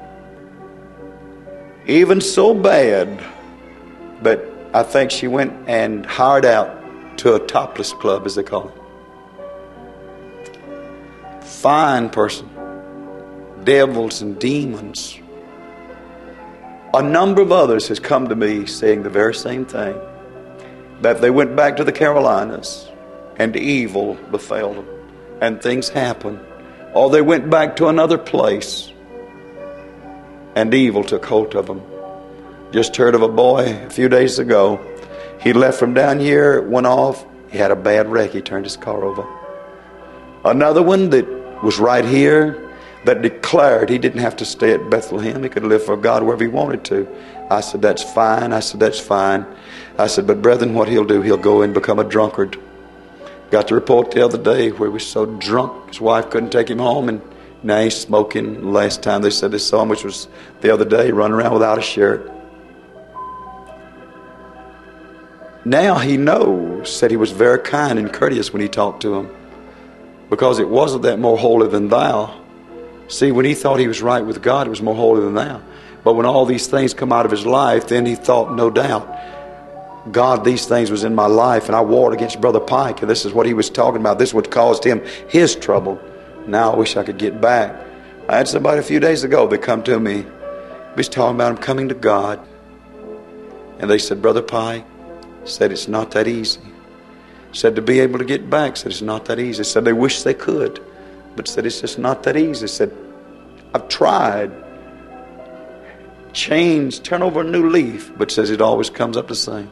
Even so bad, but I think she went and hired out to a topless club, as they call it. Fine person. Devils and demons. A number of others has come to me saying the very same thing. That they went back to the Carolinas and evil befell them. And things happened. Or they went back to another place and evil took hold of them. Just heard of a boy a few days ago. He left from down here, went off. He had a bad wreck. He turned his car over. Another one that was right here that declared he didn't have to stay at Bethlehem. He could live for God wherever he wanted to. I said, that's fine. I said, that's fine. I said, but brethren, what he'll do, he'll go and become a drunkard. Got the report the other day where he was so drunk his wife couldn't take him home, and now he's smoking. Last time they said they saw him, which was the other day, running around without a shirt. Now he knows, said he was very kind and courteous when he talked to him, because it wasn't that more holy than thou. See, when he thought he was right with God, it was more holy than thou. But when all these things come out of his life, then he thought, no doubt, God, these things was in my life, and I warred against Brother Pike, and this is what he was talking about. This is what caused him his trouble. Now I wish I could get back. I had somebody a few days ago that come to me. He was talking about him coming to God. And they said, Brother Pike, said it's not that easy. Said to be able to get back, said it's not that easy. Said they wish they could, but said it's just not that easy. Said, I've tried. Change, turn over a new leaf, but says it always comes up the same.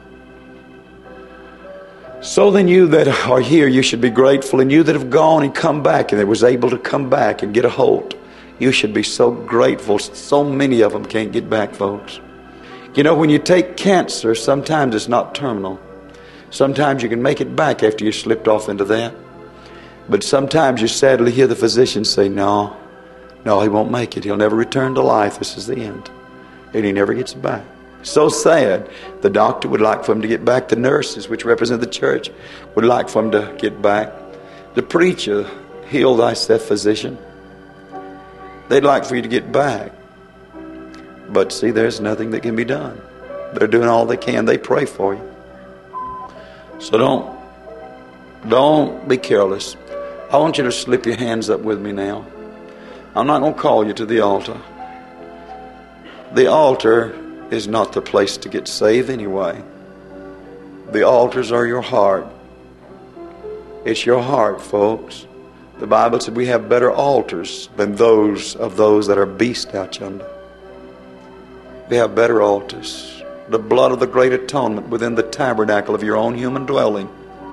So then you that are here, you should be grateful. And you that have gone and come back and that was able to come back and get a hold, you should be so grateful. So many of them can't get back, folks. You know, when you take cancer, sometimes it's not terminal. Sometimes you can make it back after you slipped off into that. But sometimes you sadly hear the physician say, no, he won't make it. He'll never return to life. This is the end. And he never gets back. So sad. The doctor would like for him to get back. The nurses, which represent the church, would like for him to get back. The preacher, heal thyself, physician. They'd like for you to get back. But see, there's nothing that can be done. They're doing all they can. They pray for you. So don't be careless. I want you to slip your hands up with me now. I'm not going to call you to the altar. The altar is not the place to get saved anyway. The altars are your heart. It's your heart, folks. The Bible said we have better altars than those that are beasts out yonder. We have better altars. The blood of the great atonement within the tabernacle of your own human dwelling.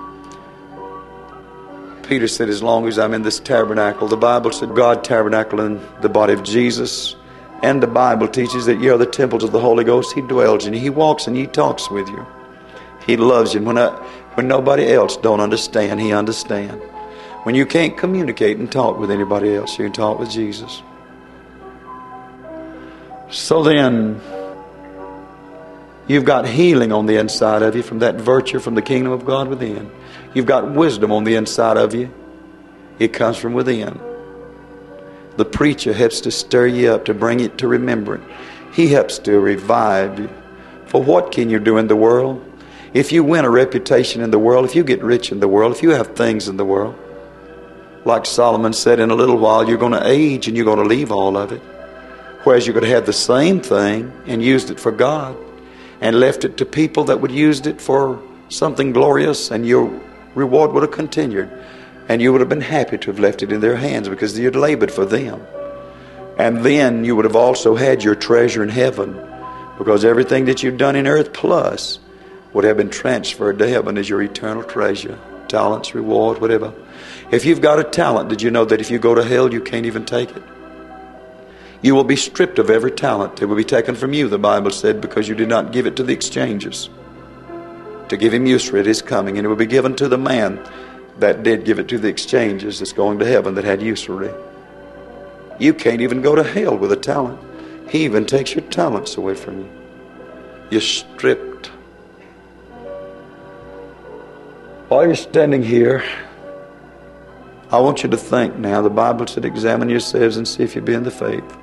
Peter said, as long as I'm in this tabernacle, the Bible said God tabernacled in the body of Jesus, And the Bible teaches that you are the temples of the Holy Ghost. He dwells in you. He walks and He talks with you. He loves you. When nobody else don't understand, He understands. When you can't communicate and talk with anybody else, you can talk with Jesus. So then, you've got healing on the inside of you from that virtue from the kingdom of God within. You've got wisdom on the inside of you. It comes from within. The preacher helps to stir you up, to bring it to remembrance. He helps to revive you. For what can you do in the world? If you win a reputation in the world, if you get rich in the world, if you have things in the world, like Solomon said, in a little while you're going to age and you're going to leave all of it. Whereas you could have the same thing and used it for God and left it to people that would used it for something glorious, and your reward would have continued. And you would have been happy to have left it in their hands because you'd labored for them. And then you would have also had your treasure in heaven, because everything that you've done in earth plus would have been transferred to heaven as your eternal treasure. Talents, reward, whatever. If you've got a talent, did you know that if you go to hell, you can't even take it? You will be stripped of every talent. It will be taken from you, the Bible said, because you did not give it to the exchangers. To give him use for it is coming, and it will be given to the man that did give it to the exchanges that's going to heaven that had usury. You can't even go to hell with a talent. He even takes your talents away from you. You're stripped. While you're standing here, I want you to think now. The Bible said, examine yourselves and see if you be in the faith.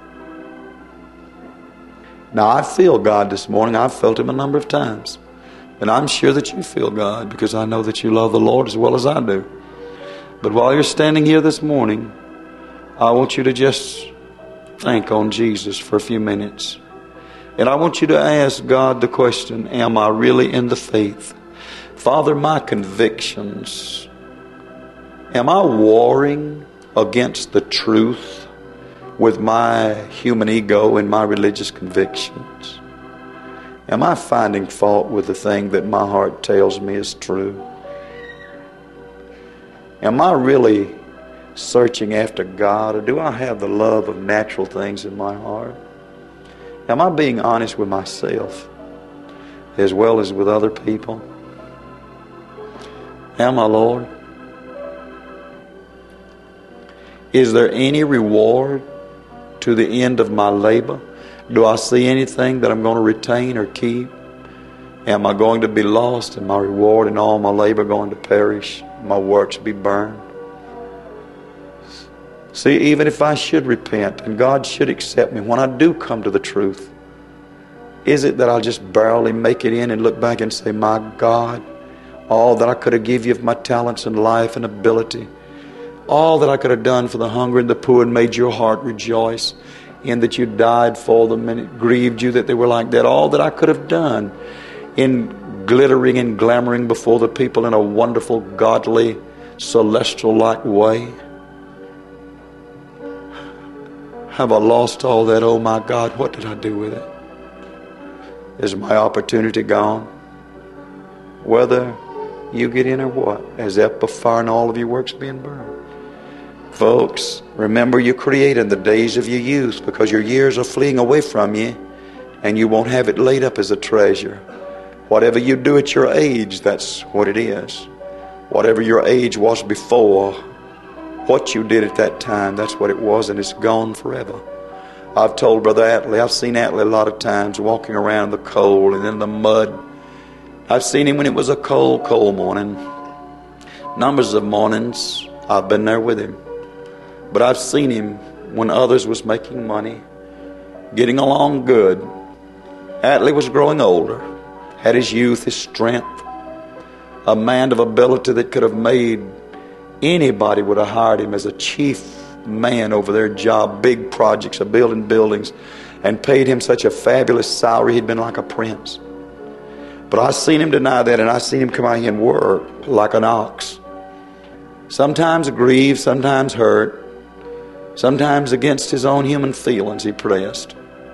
Now, I feel God this morning. I've felt Him a number of times. And I'm sure that you feel God, because I know that you love the Lord as well as I do. But while you're standing here this morning, I want you to just think on Jesus for a few minutes. And I want you to ask God the question, am I really in the faith? Father, my convictions, am I warring against the truth with my human ego and my religious convictions? Am I finding fault with the thing that my heart tells me is true? Am I really searching after God, or do I have the love of natural things in my heart? Am I being honest with myself as well as with other people? Am I, Lord? Is there any reward to the end of my labor? Do I see anything that I'm going to retain or keep? Am I going to be lost, and my reward and all my labor going to perish? My works be burned? See, even if I should repent and God should accept me, when I do come to the truth, is it that I'll just barely make it in and look back and say, my God, all that I could have given you of my talents and life and ability, all that I could have done for the hungry and the poor and made your heart rejoice, in that you died for them and it grieved you that they were like that, all that I could have done in glittering and glamoring before the people in a wonderful, godly, celestial-like way. Have I lost all that? Oh my God, what did I do with it? Is my opportunity gone? Whether you get in or what, as up of fire and all of your works being burned. Folks, remember you're created in the days of your youth, because your years are fleeing away from you and you won't have it laid up as a treasure. Whatever you do at your age, that's what it is. Whatever your age was before, what you did at that time, that's what it was, and it's gone forever. I've told Brother Atlee, I've seen Atlee a lot of times walking around in the cold and in the mud. I've seen him when it was a cold, cold morning. Numbers of mornings I've been there with him. But I've seen him when others was making money, getting along good. Atlee was growing older, had his youth, his strength, a man of ability that could have made anybody would have hired him as a chief man over their job, big projects of building buildings, and paid him such a fabulous salary he'd been like a prince. But I seen him deny that, and I seen him come out here and work like an ox. Sometimes grieved, sometimes hurt, sometimes against his own human feelings he pressed.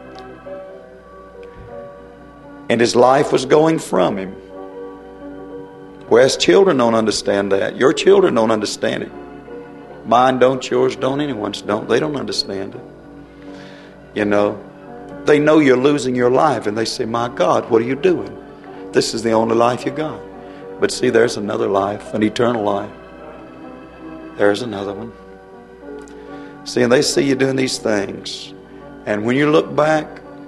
And his life was going from him. Whereas children don't understand that. Your children don't understand it. Mine don't, yours don't, anyone's don't. They don't understand it. You know, They know you're losing your life, and they say, my God, what are you doing? This is the only life you got. But see, there's another life, an eternal life. There's another one. See, and they see you doing these things. And when you look back,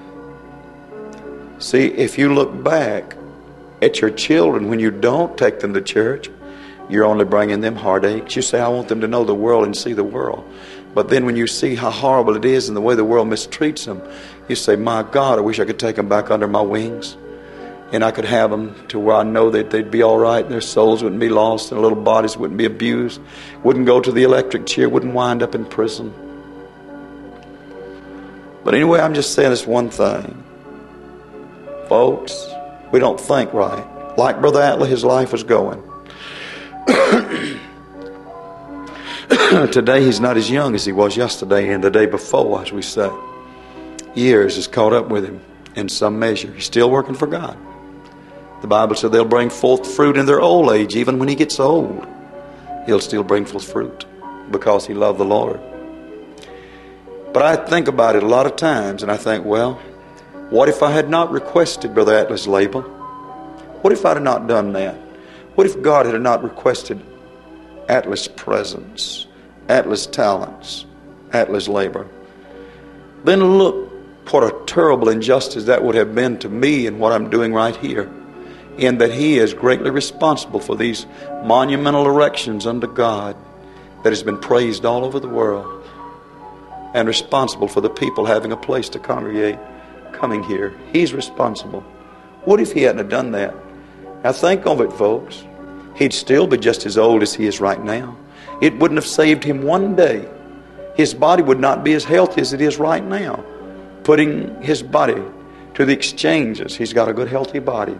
see, if you look back at your children, when you don't take them to church, you're only bringing them heartaches. You say, I want them to know the world and see the world. But then when you see how horrible it is and the way the world mistreats them, you say, my God, I wish I could take them back under my wings. And I could have them to where I know that they'd be all right, and their souls wouldn't be lost, and their little bodies wouldn't be abused, wouldn't go to the electric chair, wouldn't wind up in prison. But anyway, I'm just saying this one thing. Folks, we don't think right. Like Brother Atlee, his life was going. Today he's not as young as he was yesterday and the day before, as we say. Years has caught up with him in some measure. He's still working for God. The Bible said they'll bring forth fruit in their old age. Even when he gets old, he'll still bring forth fruit because he loved the Lord. But I think about it a lot of times, and I think, well, what if I had not requested Brother Atlee's labor? What if I had not done that? What if God had not requested Atlee's presence, Atlee's talents, Atlee's labor? Then look what a terrible injustice that would have been to me and what I'm doing right here, in that he is greatly responsible for these monumental erections unto God that has been praised all over the world, and responsible for the people having a place to congregate coming here. He's responsible. What if he hadn't have done that? Now think of it, folks. He'd still be just as old as he is right now. It wouldn't have saved him one day. His body would not be as healthy as it is right now. Putting his body to the exchanges. He's got a good, healthy body.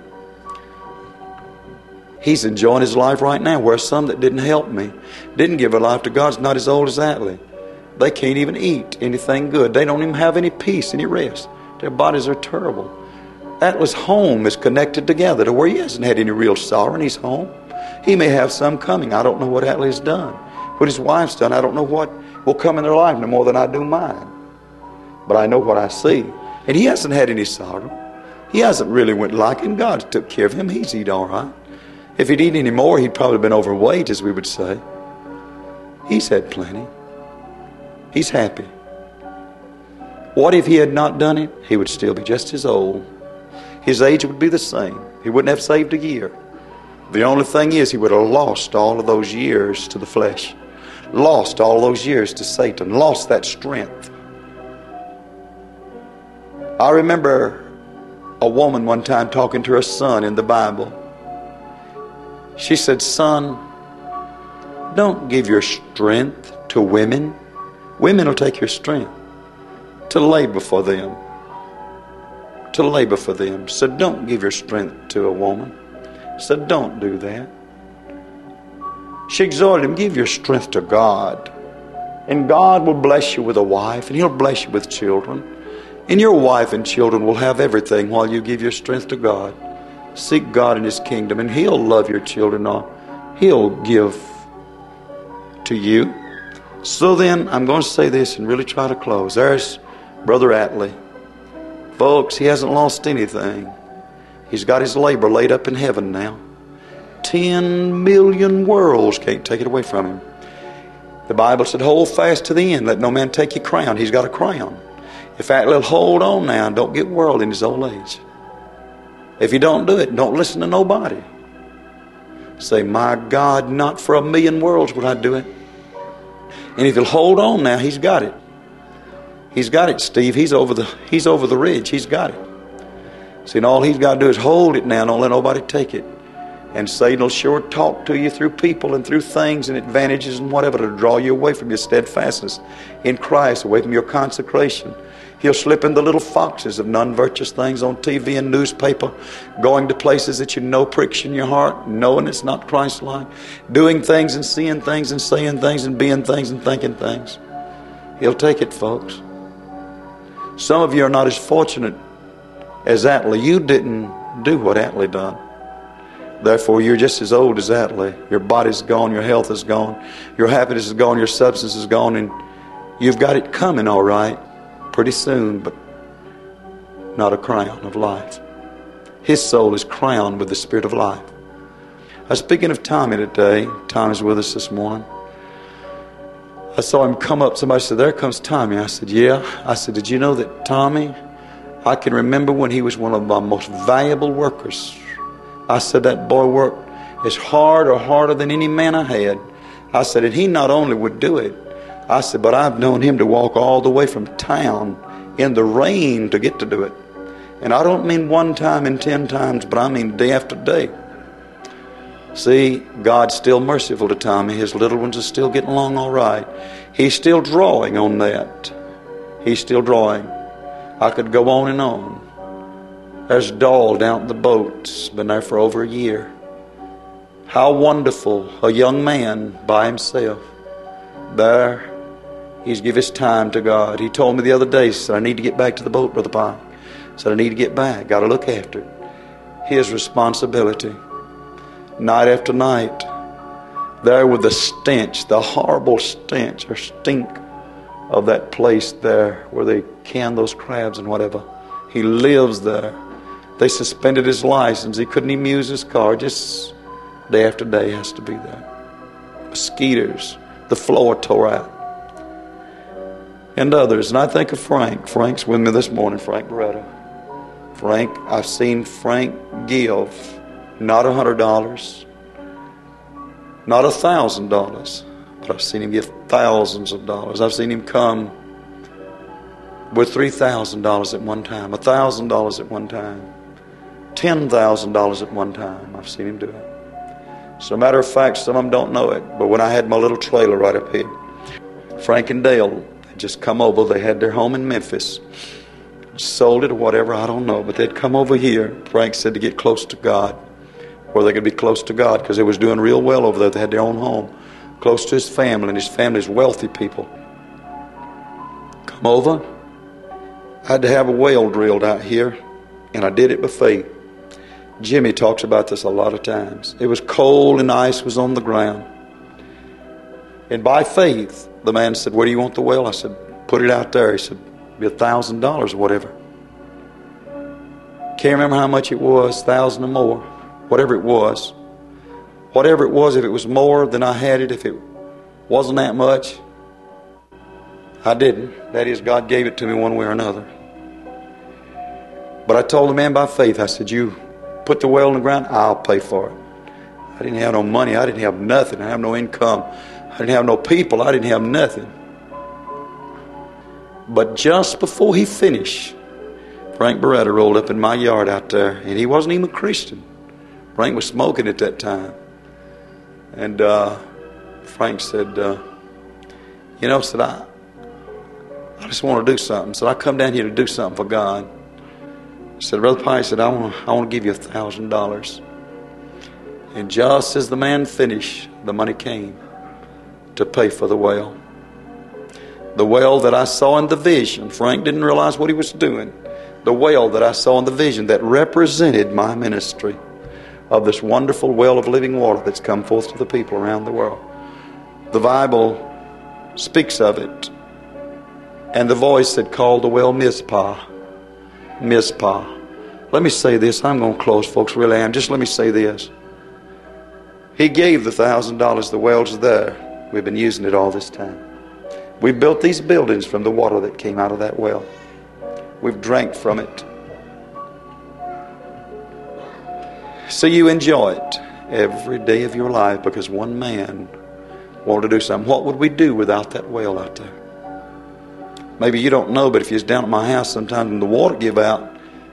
He's enjoying his life right now, where some that didn't help me, didn't give their life to God, is not as old as Atlee. They can't even eat anything good. They don't even have any peace, any rest. Their bodies are terrible. Atlee's home is connected together to where he hasn't had any real sorrow, and he's home. He may have some coming. I don't know what Atlee's done. What his wife's done, I don't know what will come in their life no more than I do mine. But I know what I see. And he hasn't had any sorrow. He hasn't really went lacking. God took care of him. He's eat all right. If he'd eaten any more, he'd probably been overweight, as we would say. He's had plenty. He's happy. What if he had not done it? He would still be just as old. His age would be the same. He wouldn't have saved a year. The only thing is, he would have lost all of those years to the flesh. Lost all those years to Satan. Lost that strength. I remember a woman one time talking to her son in the Bible. She said, son, don't give your strength to women. Women will take your strength to labor for them. To labor for them. Said, don't give your strength to a woman. Said, don't do that. She exhorted him, give your strength to God. And God will bless you with a wife, and He'll bless you with children. And your wife and children will have everything while you give your strength to God. Seek God in His kingdom, and He'll love your children. He'll give to you. So then, I'm going to say this and really try to close. There's Brother Atlee. Folks, he hasn't lost anything. He's got his labor laid up in heaven now. 10 million worlds can't take it away from him. The Bible said, hold fast to the end. Let no man take your crown. He's got a crown. If Atlee will hold on now and don't get worldly in his old age. If you don't do it, don't listen to nobody. Say, my God, not for 1,000,000 worlds would I do it. And if he'll hold on now, he's got it. He's got it, Steve. He's over the ridge. He's got it. See, and all he's got to do is hold it now. Don't let nobody take it. And Satan will sure talk to you through people and through things and advantages and whatever to draw you away from your steadfastness in Christ, away from your consecration. He'll slip into little foxes of non-virtuous things on TV and newspaper, going to places that you know pricks in your heart, knowing it's not Christ-like, doing things and seeing things and saying things and being things and thinking things. He'll take it, folks. Some of you are not as fortunate as Atlee. You didn't do what Atlee done. Therefore, you're just as old as Atlee. Your body's gone, your health is gone, your happiness is gone, your substance is gone, and you've got it coming all right pretty soon, but not a crown of life. His soul is crowned with the Spirit of life. I was speaking of Tommy today. Tommy's with us this morning. I saw him come up. Somebody said, "There comes Tommy." I said, "Yeah." I said, "Did you know that Tommy, I can remember when he was one of my most valuable workers." I said, "That boy worked as hard or harder than any man I had." I said, "And he not only would do it," I said, "but I've known him to walk all the way from town in the rain to get to do it." And I don't mean one time and 10 times, but I mean day after day. See, God's still merciful to Tommy. His little ones are still getting along all right. He's still drawing on that. He's still drawing. I could go on and on. There's Doll down at the boat. Been there for over a year. How wonderful, a young man by himself. There, he's give his time to God. He told me the other day, he said, "I need to get back to the boat, Brother Pike." He said, "I need to get back. Got to look after it." His responsibility. Night after night, there with the stench, the horrible stench or stink of that place there where they can those crabs and whatever. He lives there. They suspended his license. He couldn't even use his car. Just day after day has to be there. Mosquitoes. The floor tore out. And others. And I think of Frank. Frank's with me this morning, Frank Beretta. Frank, I've seen Frank give not $100, not $1,000, but I've seen him give thousands of dollars. I've seen him come with $3,000 at one time, $1,000 at one time, $10,000 at one time. I've seen him do it. As a matter of fact, some of them don't know it, but when I had my little trailer right up here, Frank and Dale had just come over. They had their home in Memphis. Sold it or whatever, I don't know, but they'd come over here. Frank said to get close to God, where they could be close to God, because they was doing real well over there. They had their own home, close to his family, and his family's wealthy people. Come over. I had to have a well drilled out here, and I did it by faith. Jimmy talks about this a lot of times. It was cold and ice was on the ground. And by faith, the man said, "Where do you want the well?" I said, "Put it out there." He said, "Be $1,000 or whatever." Can't remember how much it was, 1,000 or more, whatever it was. Whatever it was, if it was more than I had it, if it wasn't that much, I didn't. That is, God gave it to me one way or another. But I told the man by faith, I said, "You put the well in the ground, I'll pay for it." I didn't have no money. I didn't have nothing. I didn't have no income. I didn't have no people. I didn't have nothing. But just before he finished, Frank Beretta rolled up in my yard out there, and he wasn't even a Christian. Frank was smoking at that time. And Frank said, said, I just want to do something. Said, I come down here to do something for God. I said, "Brother Pye," said, I want to give you $1,000. And just as the man finished, the money came to pay for the well. The well that I saw in the vision. Frank didn't realize what he was doing. The well that I saw in the vision that represented my ministry of this wonderful well of living water that's come forth to the people around the world. The Bible speaks of it. And the voice that called the well Mizpah. Mizpah. Let me say this. I'm going to close, folks. Really am. Just let me say this. He gave the $1,000. The well's there. We've been using it all this time. We built these buildings from the water that came out of that well. We've drank from it. So you enjoy it every day of your life because one man wanted to do something. What would we do without that well out there? Maybe you don't know, but if you was down at my house sometime and the water give out,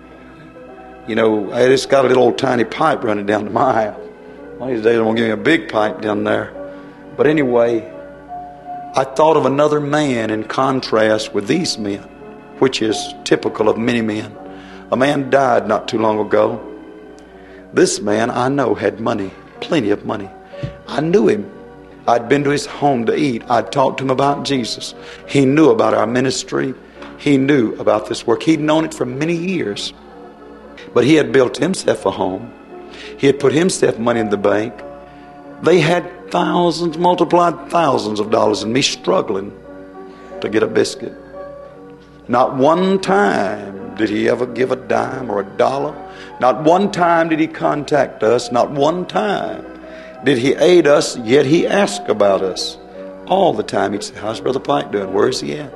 I just got a little old tiny pipe running down to my house. One of these days I'm going to give me a big pipe down there. But anyway, I thought of another man in contrast with these men, which is typical of many men. A man died not too long ago. This man I know had money, plenty of money. I knew him. I'd been to his home to eat. I'd talked to him about Jesus. He knew about our ministry. He knew about this work. He'd known it for many years. But he had built himself a home. He had put himself money in the bank. They had thousands, multiplied thousands of dollars, and me struggling to get a biscuit. Not one time did he ever give a dime or a dollar. Not one time did he contact us. Not one time did he aid us, yet he asked about us. All the time he'd say, how's Brother Pike doing? Where is he at?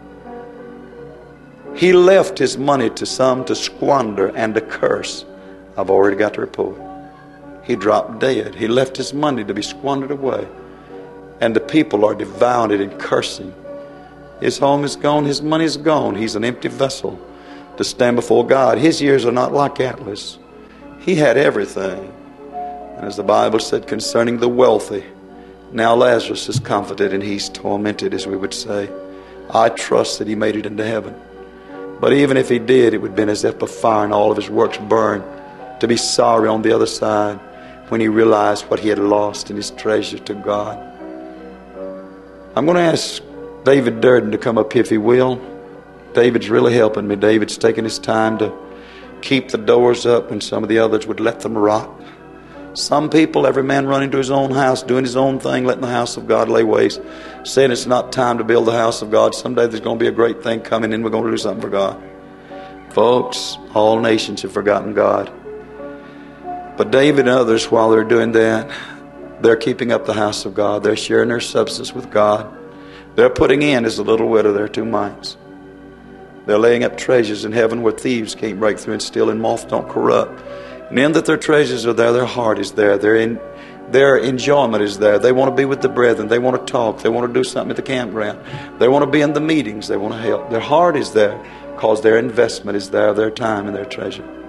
He left his money to some to squander and to curse. I've already got the report. He dropped dead. He left his money to be squandered away. And the people are devouring it and cursing. His home is gone. His money is gone. He's an empty vessel to stand before God. His years are not like Atlas. He had everything. And as the Bible said concerning the wealthy, now Lazarus is comforted and he's tormented, as we would say. I trust that he made it into heaven. But even if he did, it would have been as if a fire and all of his works burned, to be sorry on the other side when he realized what he had lost in his treasure to God. I'm going to ask David Durden to come up here if he will. David's really helping me. David's taking his time to keep the doors up when some of the others would let them rot. Some people, every man running to his own house, doing his own thing, letting the house of God lay waste, saying it's not time to build the house of God. Someday there's going to be a great thing coming and we're going to do something for God. Folks, all nations have forgotten God. But David and others, while they're doing that, they're keeping up the house of God. They're sharing their substance with God. They're putting in, as a little widow, their 2 mites. They're laying up treasures in heaven where thieves can't break through and steal and moth don't corrupt. And in that their treasures are there, their heart is there, their enjoyment is there. They want to be with the brethren. They want to talk. They want to do something at the campground. They want to be in the meetings. They want to help. Their heart is there because their investment is there, their time and their treasure.